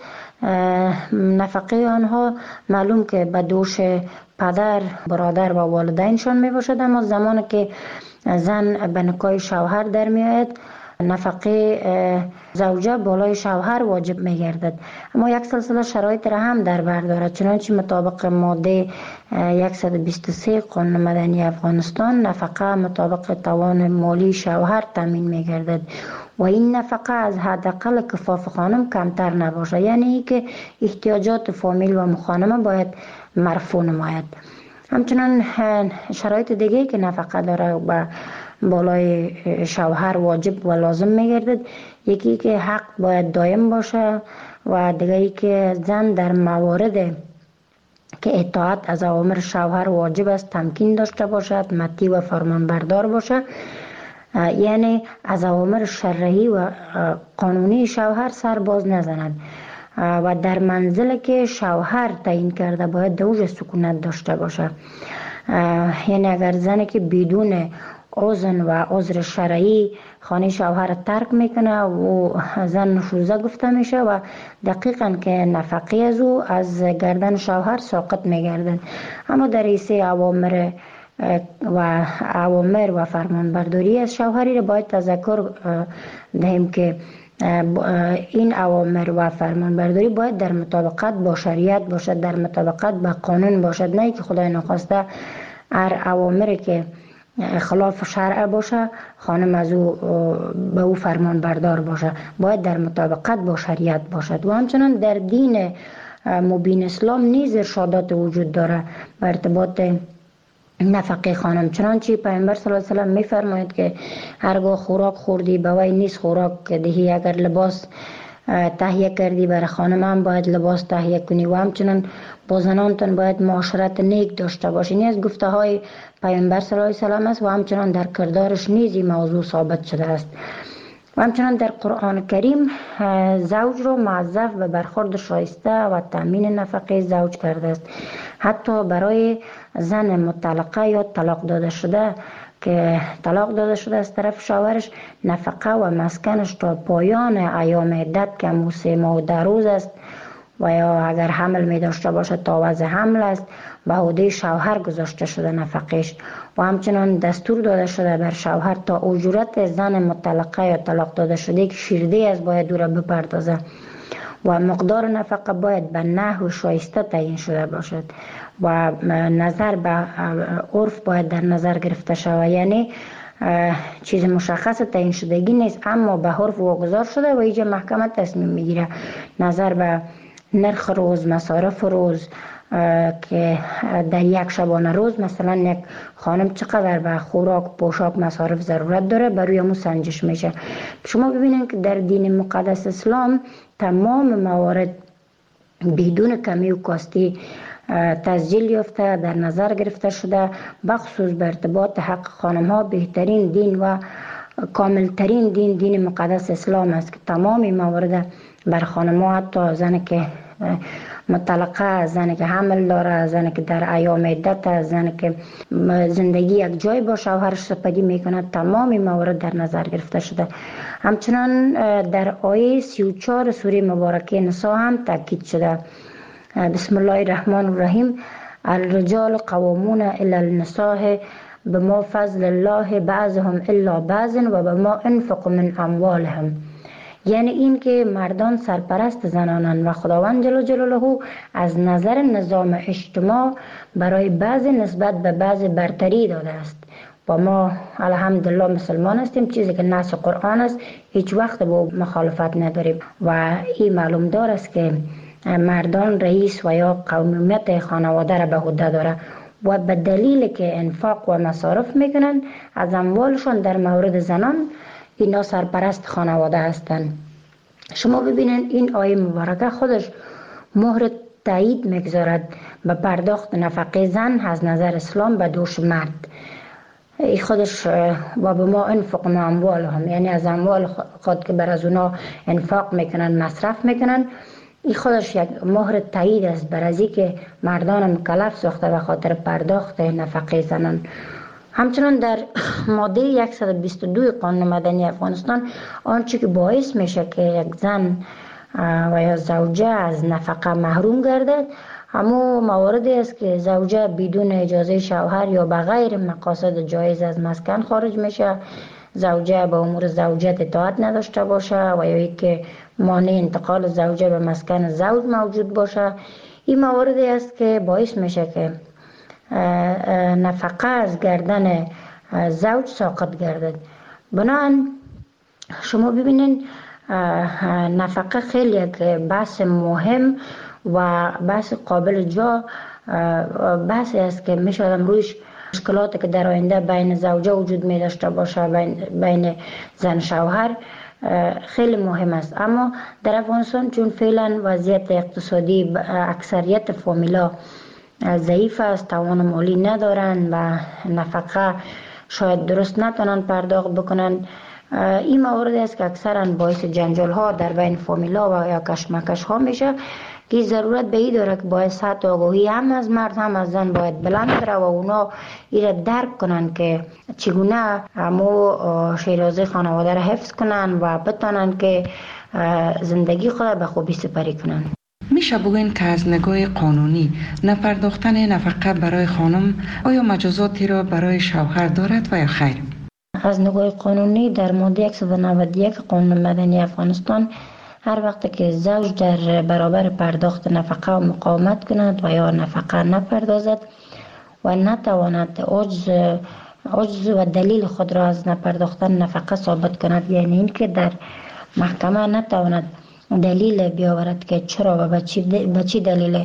نفقه آنها معلوم که به دوش پدر، برادر و والدینشان می باشد. اما زمانی که زن به نکاح شوهر در می آید، نفقه زوجه بالای شوهر واجب می گردد. اما یک سلسله شرایط را هم در بر دارد. چنانچه مطابق ماده صد و بیست و سه قانون مدنی افغانستان نفقه مطابق توان مالی شوهر تامین می گردد و این نفقه از حداقل کفاف خانم کمتر نباشه. یعنی که احتیاجات فامیل و مخانمه باید مرفوع نماید. همچنان شرایط دیگه که نفقه داره و بالای شوهر واجب و لازم میگردد، یکی که حق باید دائم باشه و دیگه که زن در موارد که اطاعت از اوامر شوهر واجب است تمکین داشته باشد، مطیع و فرمانبردار باشه. یعنی از اوامر شرعی و قانونی شوهر سر باز نزند و در منزل که شوهر تعیین کرده باید دوج سکونت داشته باشه. یعنی اگر زنی که بدون اذن و عذر شرعی خانه شوهر ترک میکنه و زن نشوزه گفته میشه و دقیقاً که نفقه از او از گردن شوهر ساقط میگردن. اما در ایسه اوامر و اوامر و فرمانبرداری از شوهری را باید تذکر دهیم که این اوامر و فرمانبرداری باید در مطابقت با شریعت باشد، در مطابقت با قانون باشد، نه که خدای نخواسته هر اوامری که خلاف شرع باشه خانم از او به او فرمان بردار باشه. باید در مطابقت با شریعت باشد. و همچنان در دین مبین اسلام نیز ارشادات وجود داره به ارتباط نفقه خانم، چنانچه پیامبر صلی الله علیه و سلم میفرماید که هرگاه خوراک خوردی به وی نیست خوراک دهی، اگر لباس تهیه کردی برای خانم هم باید لباس تهیه کنی و همچنان با زنانتان باید معاشرت نیک داشته باشی. این از گفته های پیامبر صلی الله علیه و سلم است و همچنان در کردارش نیز این موضوع ثابت شده است. و همچنان در قرآن کریم زوج را موظف به برخورد شایسته و تامین نفقه زوج کرده است. حتی برای زن مطلقه یا طلاق داده شده که طلاق داده شده از طرف شوهرش، نفقه و مسکنش تا پایان ایام عدت که همون سه ماه و ده روز است و یا اگر حمل می داشته باشه تا وضع حمل است به عهده شوهر گذاشته شده نفقش. و همچنان دستور داده شده بر شوهر تا اجورت زن مطلقه یا طلاق داده شده که شیرده از باید او را بپردازه و مقدار نفقه باید به نحو شایسته تعیین شده باشد و نظر به عرف باید در نظر گرفته شود. یعنی چیز مشخص تعیین شدگی نیست اما به عرف واگذار شده و اینجا محکمه تصمیم میگیره نظر به نرخ روز، مصارف روز که در یک شبانه روز مثلا یک خانم چقدر به خوراک، پوشاک، مصارف ضرورت داره بر روی همون سنجش میشه. شما ببینید که در دین مقدس اسلام تمام موارد بدون کمی و کاستی تسجیل یافته در نظر گرفته شده، بخصوص به ارتباط حق خانم ها بهترین دین و کاملترین دین دین مقدس اسلام است که تمام موارد بر خانم ها، حتی زن که مطلقه، زن که حمل داره، زن که در ایام عدت، زن که زندگی یک جای با شوهرش سپری میکنه، تمام موارد در نظر گرفته شده. همچنان در آیه سی و چهار سوره مبارکه نساء هم تاکید شده. بسم الله الرحمن الرحیم: الرجال قوامون الی النساء بما فضل الله بعضهم الا بعض و بما انفق من اموالهم. یعنی این که مردان سرپرست زنانند و خداوند جل جلاله از نظر نظام اجتماع برای بعض نسبت به بعض برتری داده است و ما الحمدلله مسلمان هستیم، چیزی که نص قرآن است هیچ وقت با مخالفت نداریم و این معلوم دار است که مردان رئیس و یا قومیت خانواده را به عهده داره و به دلیل که انفاق و مصارف میکنن از اموالشان در مورد زنان اینا سرپرست خانواده هستند. شما ببینید این آیه مبارکه خودش مهر تایید میگذارد به پرداخت نفقه زن از نظر اسلام به دوش مرد. ای خودش و به ما انفق ما اموالهم، یعنی از اموال خود که بر از اونا انفاق میکنن، مصرف میکنن، این خودش یک مهر تایید است بر از که مردان مکلف ساخته به خاطر پرداخت نفقه زنان. همچنان در ماده صد و بیست و دو قانون مدنی افغانستان آنچه که باعث میشه که یک زن و یا زوجه از نفقه محروم گردد همون مواردی است که زوجه بدون اجازه شوهر یا بغیر مقاصد جایز از مسکن خارج میشه، زوجه به امور زوجت اطاعت نداشته باشه و یا که مانع انتقال زوجه به مسکن زوج موجود باشه. این مواردی است که باعث میشه که نفقه از گردن زوج ساقط گردد. بنابراین شما ببینید نفقه خیلی یک بحث مهم و بحث قابل جا بحثی است که میشه آدم رویش مشکلاتی که در آینده بین زوجه وجود می داشته باشه، بین, بین زن شوهر خیلی مهم است. اما در افغانستان چون فعلا وضعیت اقتصادی اکثریت فامیلا ضعیف است، توان مالی ندارن و نفقه شاید درست نتونن پرداخت بکنن، این موارد است که اکثرا باعث جنجال ها در بین فامیلا و یا کشمکش ها میشه که ضرورت به این داره که باید سطح آگاهی هم از مرد هم از زن باید بلند بره و اونا ایره درک کنن که چگونه همو شیرازی خانواده را حفظ کنن و بتانن که زندگی خود به خوبی سپری کنن. میشه بگوین که از نگاه قانونی نپرداختن نفقه برای خانم آیا مجازاتی را برای شوهر دارد و یا خیر؟ از نگاه قانونی در ماده صد و نود و یک قانون مدنی افغانستان هر وقت که زوج در برابر پرداخت نفقه و مقاومت کند و یا نفقه نپردازد و نتواند عجز عجز و دلیل خود را از نپرداختن نفقه ثابت کند، یعنی اینکه در محکمه نتواند دلیل بیاورد که چرا و به چی دلیل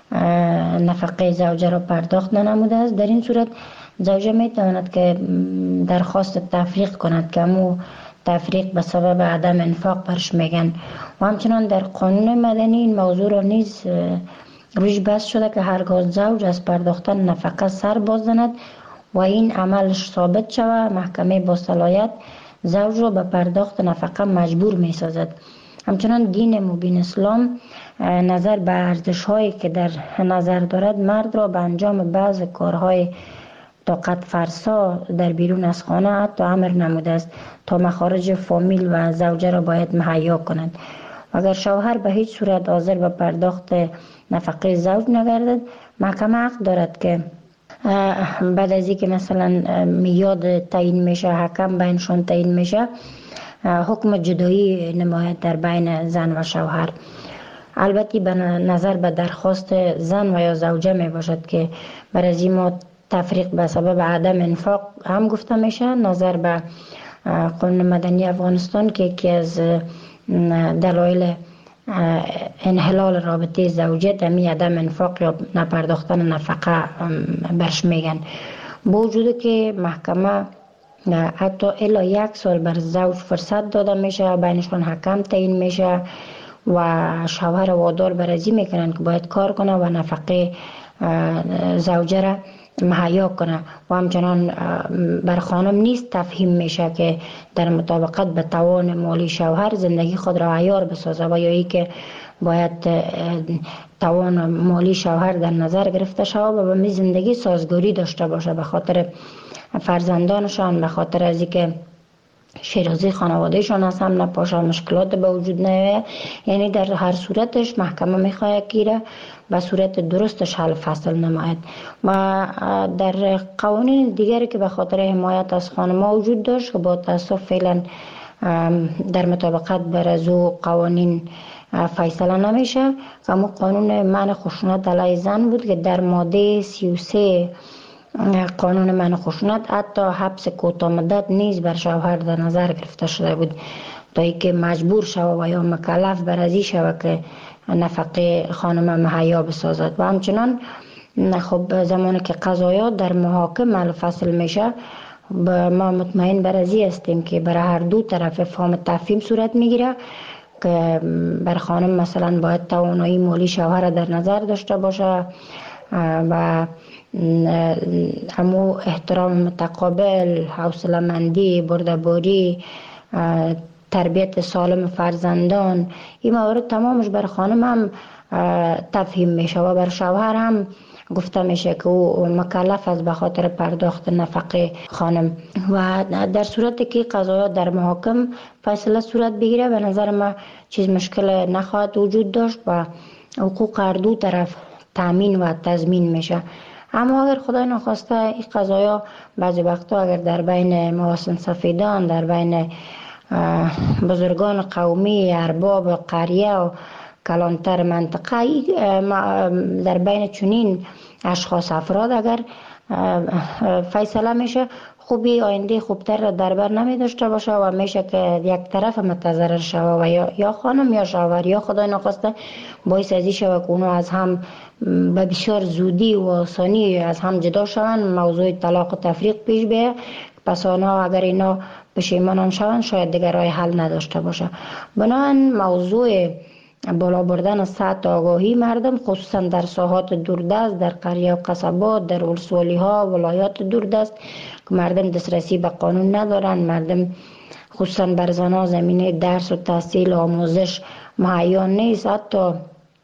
نفقه زوجه را پرداخت ننموده است، در این صورت زوجه می تواند که درخواست تفریق کند که همو تفریق به سبب عدم انفاق برش میگن. و همچنان در قانون مدنی این موضوع را نیز روش بحث شده که هرگاه زوج از پرداختن نفقه سر باز زند و این عملش ثابت شود، محکمه با صلاحیت زوج را به پرداخت نفقه مجبور می سازد. همچنان دین مبین اسلام نظر به ارزش هایی که در نظر دارد مرد را به انجام بعض کارهای طاقت فرسا در بیرون از خانه حتی امر نموده است تا مخارج فامیل و زوجه را باید مهیا کنند. اگر شوهر به هیچ صورت حاضر به پرداخت نفقه زوج نگردد، محکمه حق دارد که بعد از اینکه مثلا میاد تعیین میشه، حکم بینشان تعیین میشه، حکم جدایی نماید در بین زن و شوهر. البته به نظر به درخواست زن و یا زوجه می باشد که برای از ما تفریق به سبب عدم انفاق هم گفته میشه. نظر به قانون مدنی افغانستان که یکی از دلایل انحلال رابطه زوجیت همی عدم انفاق یا نپرداختن نفقه برش میگن. با وجود که محکمه حتی الا یک سال بر زوج فرصت داده میشه، بینشون حکم تعیین میشه و شوهر وادار برازی میکنن که باید کار کنه و نفقه زوجه را مهیا کنه و همچنان بر خانم نیست تفهیم میشه که در مطابقت به توان مالی شوهر زندگی خود را عیار بسازه و یا ای که باید توان مالی شوهر در نظر گرفته شود و به می زندگی سازگاری داشته باشه به خاطر فرزندانشان، به خاطر از اینکه شیرازی خانوادهشان از هم نپاشه، مشکلات به وجود نیاید. یعنی در هر صورتش محکمه میخواد که به صورت درستش حل فصل نماید. و در قوانین دیگری که به خاطر حمایت از خانم‌ها وجود داشت که با تاسف فعلا در مطابقت بر از او قوانین فیصله نمیشه، اما قانون منع خشونت علیه زن بود که در ماده سی و سه قانون منع خشونت حتی حبس کوتاه مدت نیز بر شوهر در نظر گرفته شده بود تا اینکه مجبور شود و یا مکلف بر ازی شود که نفقه خانم مهیا بسازد. و همچنان خب زمانی که قضایا در محاکم حل فصل میشه، ما مطمئن بر ازی هستیم که برای هر دو طرف فهم تفهیم صورت میگیره که بر خانم مثلا باید توانایی مالی شوهر در نظر داشته باشه و همو احترام متقابل، حوصله مندی، بردباری، تربیت سالم فرزندان، این موارد تمامش بر خانم هم تفهیم میشه و بر شوهر هم گفته میشه که او مکلف است به خاطر پرداخت نفقه خانم. و در صورتی که قضایا در محاکم فیصله صورت بگیره، به نظر ما چیز مشکل نخواهد وجود داشت و حقوق هر دو طرف تامین و تضمین میشه. اما اگر خدای نخواسته این قضایا بعضی وقتا اگر در بین محاسن سفیدان، در بین بزرگان قومی، ارباب قریه و کلانتر منطقه، در بین چنین اشخاص افراد اگر فیصله میشه، خوبی آینده خوبتر را در بر نمی داشته باشه و میشه که یک طرف متضرر شوه و یا, یا خانم یا شوهر یا خدای نخواسته باعث ازی شوه که اونو از هم به بسیار زودی و آسانی از هم جدا شوند، موضوع طلاق و تفریق پیش بیه. پس آنها اگر اینا پشیمانان شوند شاید دیگر راه حل نداشته باشه. بنابراین موضوع بالا بردن سطح آگاهی مردم خصوصا در ساحات دوردست، در قریه و قصبات، در ولسوالی ها، ولایات دوردست که مردم دسترسی به قانون ندارن، مردم خصوصا بر زنان زمینه درس و تحصیل و آموزش مهیا نیست، حتی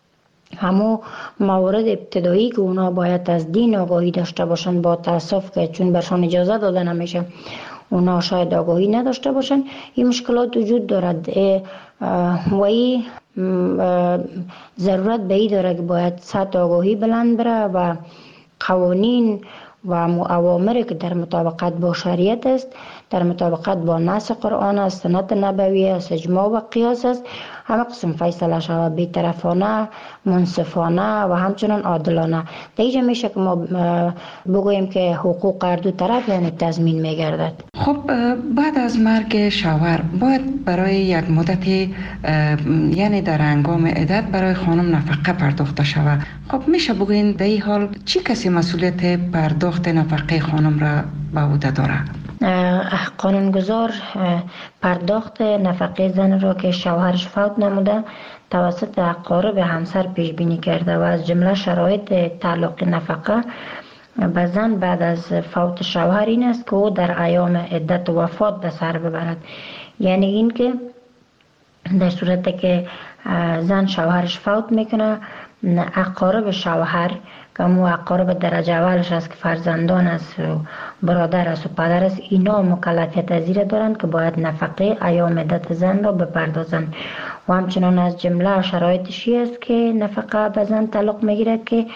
همو موارد ابتدایی که اونا باید از دین آگاهی داشته باشن، با تاسف که چون برشان اجازه داده نمیشه اونا شاید آگاهی نداشته باشن، این مشکلات وجود دارد و این ضرورت به این داره که باید سطح آگاهی بلند بره و قوانین و اوامری که در مطابقت با شریعت است، در مطابقت با نص قرآن است، سنت نبوی است، اجماع و قیاس است، همه قسم فیصله شود، بی‌طرفانه، منصفانه و همچنان عادلانه. در اینجا میشه که ما بگوییم که حقوق هر دو طرف یعنی تضمین میگردد. خب بعد از مرگ شوهر باید برای یک مدت یعنی در هنگام عدت برای خانم نفقه پرداخته شود. خب میشه بگوین در این حال چی کسی مسئولیت پرداخت نفقه خانم را به عهده داره؟ قانونگذار پرداخت نفقه زن را که شوهرش فوت نموده توسط اقارب همسر پیش بینی کرده و از جمله شرایط تعلق نفقه به زن بعد از فوت شوهر این است که او در ایام عدت وفات به سر ببرد. یعنی این که در صورتی که زن شوهرش فوت میکنه، اقارب شوهر که مو اقارب درجه اولش است که فرزندان است و برادر است و پدر است، اینا مکلفیت از این دارند که باید نفقه ایام عدت زن را بپردازند و همچنان از جمله شرایطشی است که نفقه به زن تعلق میگیرد که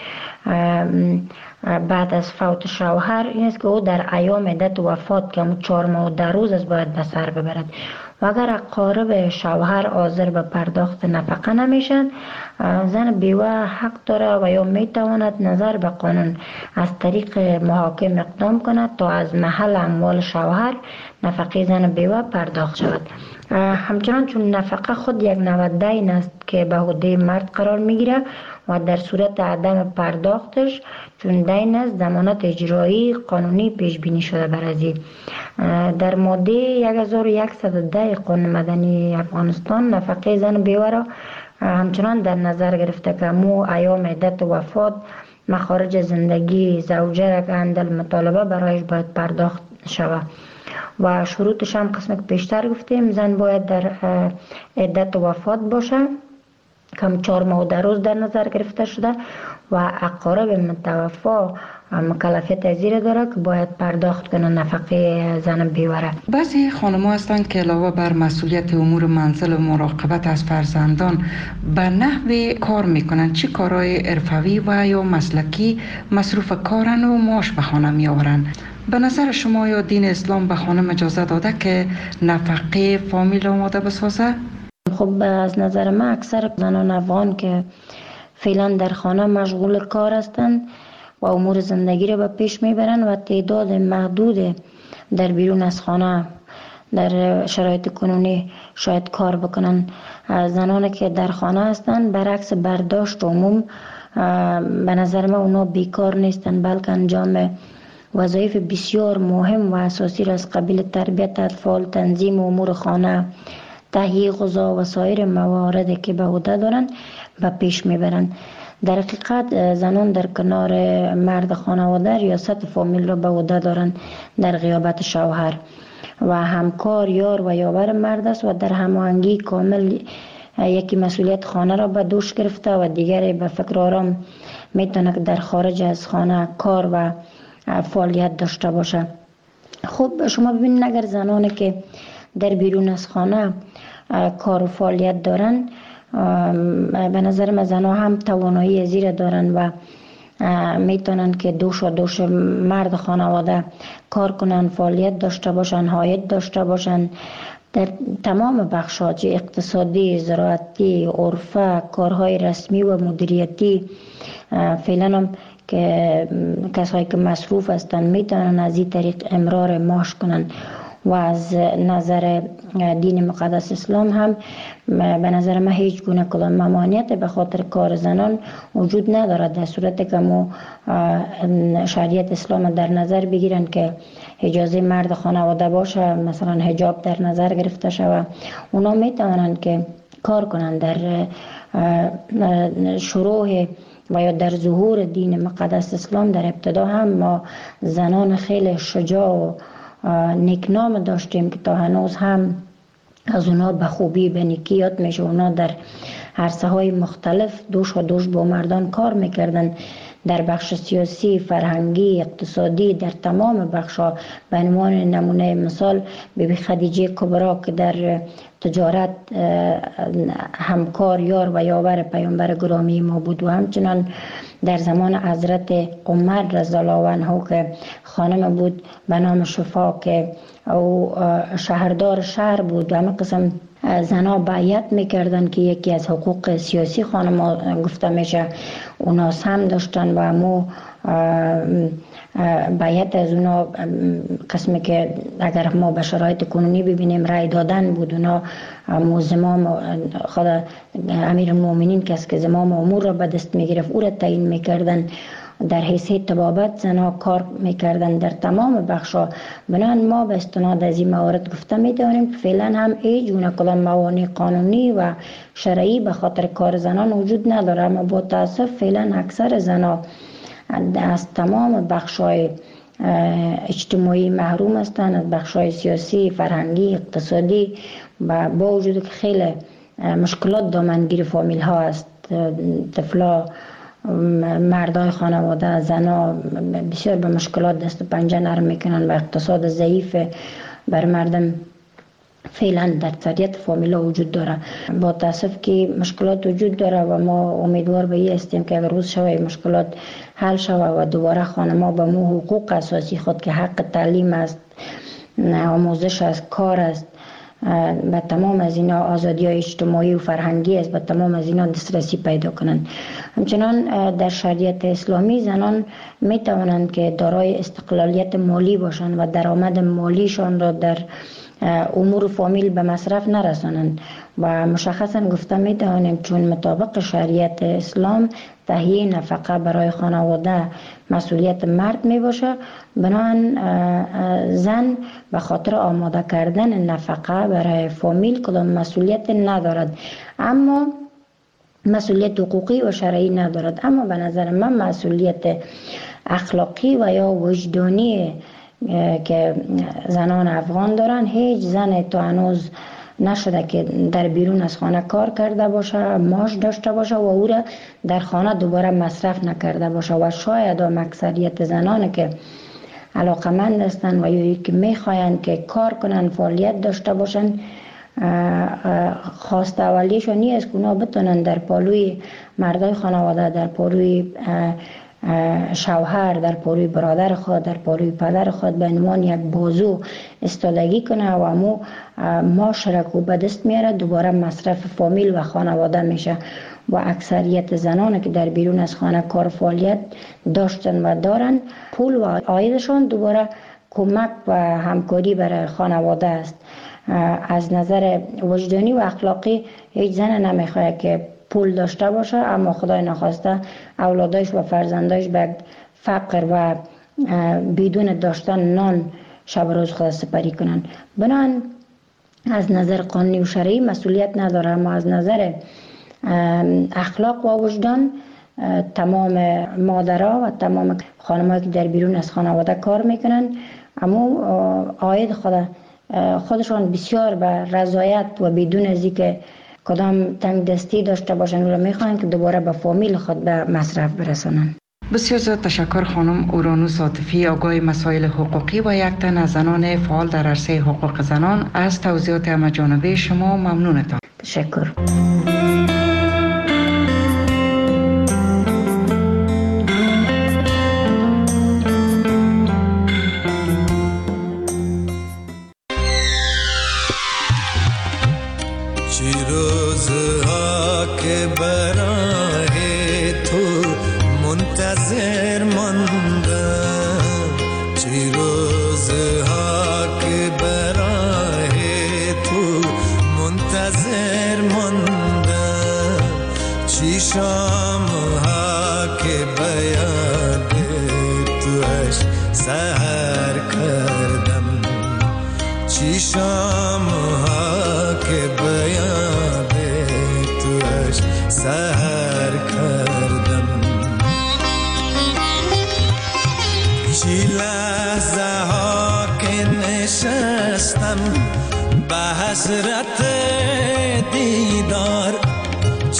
بعد از فوت شوهر این است که او در ایام عدت وفات که همون چهار ماه و ده روز است باید به سر ببرد و اگر اقارب شوهر حاضر به پرداخت نفقه نمیشن، زن بیوه حق داره و یا میتواند نظر به قانون از طریق محاکم اقدام کند تا از محل اموال شوهر نفقه زن بیوه پرداخت شود. همچنان چون نفقه خود یک نوع دین است که به عهده مرد قرار میگیره و در صورت عدم پرداختش چون دین است ضمانت اجرایی قانونی پیش بینی شده بر ازی. در ماده یک هزار و صد و ده قانون مدنی افغانستان نفقه زن بیوه را همچنان در نظر گرفته که مو ایام عدت و وفات مخارج زندگی زوجه را که اندل مطالبه برایش باید پرداخت شود و شروطش هم قسم که پیشتر گفتیم زن باید در عدت و وفات باشه کم چهار ماه و ده روز در نظر گرفته شده و اقارب متوفا مکلفیت از این داره که باید پرداخت کنه نفقه زن بیوه. بعضی خانم‌ها هستند که علاوه بر مسئولیت امور منزل و مراقبت از فرزندان به نحو کار میکنن، چه کارهای حرفوی و یا مسلکی مصروف کارن و معاش به خانه میآورن. به نظر شما یا دین اسلام به خانم اجازه داده که نفقه فامیل آماده بسازه؟ خب از نظر من اکثر زنان افغان که فعلا در خانه مشغول کار هستند و امور زندگی را به پیش میبرن و تعداد محدود در بیرون از خانه در شرایط کنونی شاید کار بکنن. زنانی که در خانه هستند برعکس برداشت عموم به نظر من اونا بیکار نیستن، بلکه انجام وظایف بسیار مهم و اساسی را از قبیل تربیت اطفال، تنظیم امور خانه، تهیه غذا و سایر مواردی که به عهده دارند به پیش میبرند. در حقیقت زنان در کنار مرد خانواده ریاست فامیل را به عهده دارند در غیابت شوهر و همکار یار و یاور مرد است و در هماهنگی کامل یکی مسئولیت خانه را به دوش گرفته و دیگری به فکر آرام میتونه که در خارج از خانه کار و فعالیت داشته باشه. خب شما ببینید اگر زنانی که در بیرون از خانه کار و فعالیت دارن، به نظر من زنها هم توانایی زیر دارن و میتونن که دوش و دوش مرد خانواده کار کنن، فعالیت داشته باشن، عاید داشته باشن در تمام بخشات اقتصادی، زراعتی، عرفه، کارهای رسمی و مدیریتی. فعلا هم که کسایی که مصروف هستن میتونن از این طریق امرار معاش کنن و از نظر دین مقدس اسلام هم به نظر من هیچ گونه کدام ممانعت به خاطر کار زنان وجود ندارد، در صورتی که ما شریعت اسلام در نظر بگیرن که اجازه مرد خانواده باشه، مثلا حجاب در نظر گرفته شود، اونا میتونن که کار کنن در شروع و یا در ظهور دین مقدس اسلام. در ابتدا هم ما زنان خیلی شجاع و نیکنام داشتیم که تا هنوز هم از اونا به خوبی به نیکی یاد میشه. اونا در عرصه های مختلف دوش و دوش با مردان کار میکردن، در بخش سیاسی، فرهنگی، اقتصادی، در تمام بخش‌ها. به عنوان نمونه مثال بیبی خدیجه کبرا که در تجارت همکار، یار و یاور پیامبر گرامی ما بود، و همچنان در زمان حضرت عمر رضی الله عنه که خانم بود به نام شفا که او شهردار شهر بود و همه قسم زنها بیعت میکردن که یکی از حقوق سیاسی خانم گفته میشه اونا هم داشتن و همو بیعت از اونا قسمی که اگر ما به شرایط کنونی ببینیم رای دادن بود. اونا همو زمام خود امیر المؤمنین کس که زمام امور را به دست میگرفت او را تعیین میکردن، در حیثیت طبابت زنها کار میکردن در تمام بخشا. بنان ما به استناد از این موارد گفته میتونیم که فعلا هم هیچ گونه کدام موانع قانونی و شرعی به خاطر کار زنان وجود نداره، اما با تاسف فعلا اکثر زنها از تمام بخشای اجتماعی محروم هستند، از بخشای سیاسی، فرهنگی، اقتصادی، و با وجود که خیلی مشکلات دامنگیر فامیل ها است، طفلا، مردای خانواده، زنا بسیار به مشکلات دست و پنجه نرم میکنن و اقتصاد ضعیف بر مردم فعلا در اکثریت فامیلا وجود داره. با تاسف که مشکلات وجود داره و ما امیدوار به این هستیم که اگر روز شوه مشکلات حل شوه و دوباره خانما به مو حقوق اساسی خود که حق تعلیم است، آموزش است، کار است، به تمام از اینا آزادی های اجتماعی و فرهنگی است، به تمام از اینا دسترسی پیدا کنند. همچنان در شریعت اسلامی زنان می توانند که دارای استقلالیت مالی باشند و درآمد مالیشان را در امور فامیل به مصرف نرسانند و مشخصا گفته می توانیم چون مطابق شریعت اسلام تهیه نفقه برای خانواده مسئولیت مرد می باشه، بنابراین زن به خاطر آماده کردن نفقه برای فامیل کدام مسئولیت ندارد، اما مسئولیت حقوقی و شرعی ندارد. اما به نظر من مسئولیت اخلاقی و یا وجدانی که زنان افغان دارن، هیچ زن تا هنوز نشده که در بیرون از خانه کار کرده باشه، معاش داشته باشه و او را در خانه دوباره مصرف نکرده باشه. و شاید هم اکثریت زنان که علاقمند هستند و یا که میخواین که کار کنن، فعالیت داشته باشن، خواست اولیشون نیست که اونا بتونن در پالوی مردای خانواده، در پالوی شوهر، در پالوی برادر خود، در پالوی پدر خود به عنوان یک بازو استادگی کنه و امو معاش را که به دست میاره دوباره مصرف فامیل و خانواده میشه. و اکثریت زنان که در بیرون از خانه کار فعالیت داشتن و دارن، پول و عایدشان دوباره کمک و همکاری برای خانواده است. از نظر وجدانی و اخلاقی هیچ زن نمیخواد که پول داشته باشه اما خدای نخواسته اولادایش و فرزندایش به فقر و بدون داشتن نان شب روز خود سپری کنن. بنان از نظر قانونی و شرعی مسئولیت نداره، اما از نظر اخلاق و وجدان تمام مادرها و تمام خانمایی که در بیرون از خانواده کار میکنن اما عاید خود خودشان بسیار به رضایت و بدون از اینکه کدام تنگ دستی داشته باشن و میخوان که دوباره به فامیل خود به مصرف برسانن. بسیار زیاد تشکر خانم اورانوس عاطفی، آگاه مسائل حقوقی و یک تن از زنان فعال در عرصه حقوق زنان. از توضیحات همه‌جانبه شما ممنونتان. تشکر.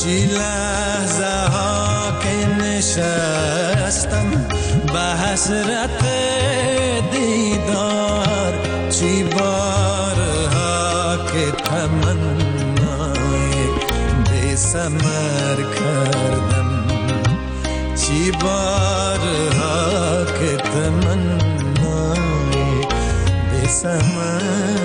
چی لحظه ها که نشستم به حسرت دیدار، چی بارها که تمنای بی ثمر کردم، چی بارها که تمنای بی ثمر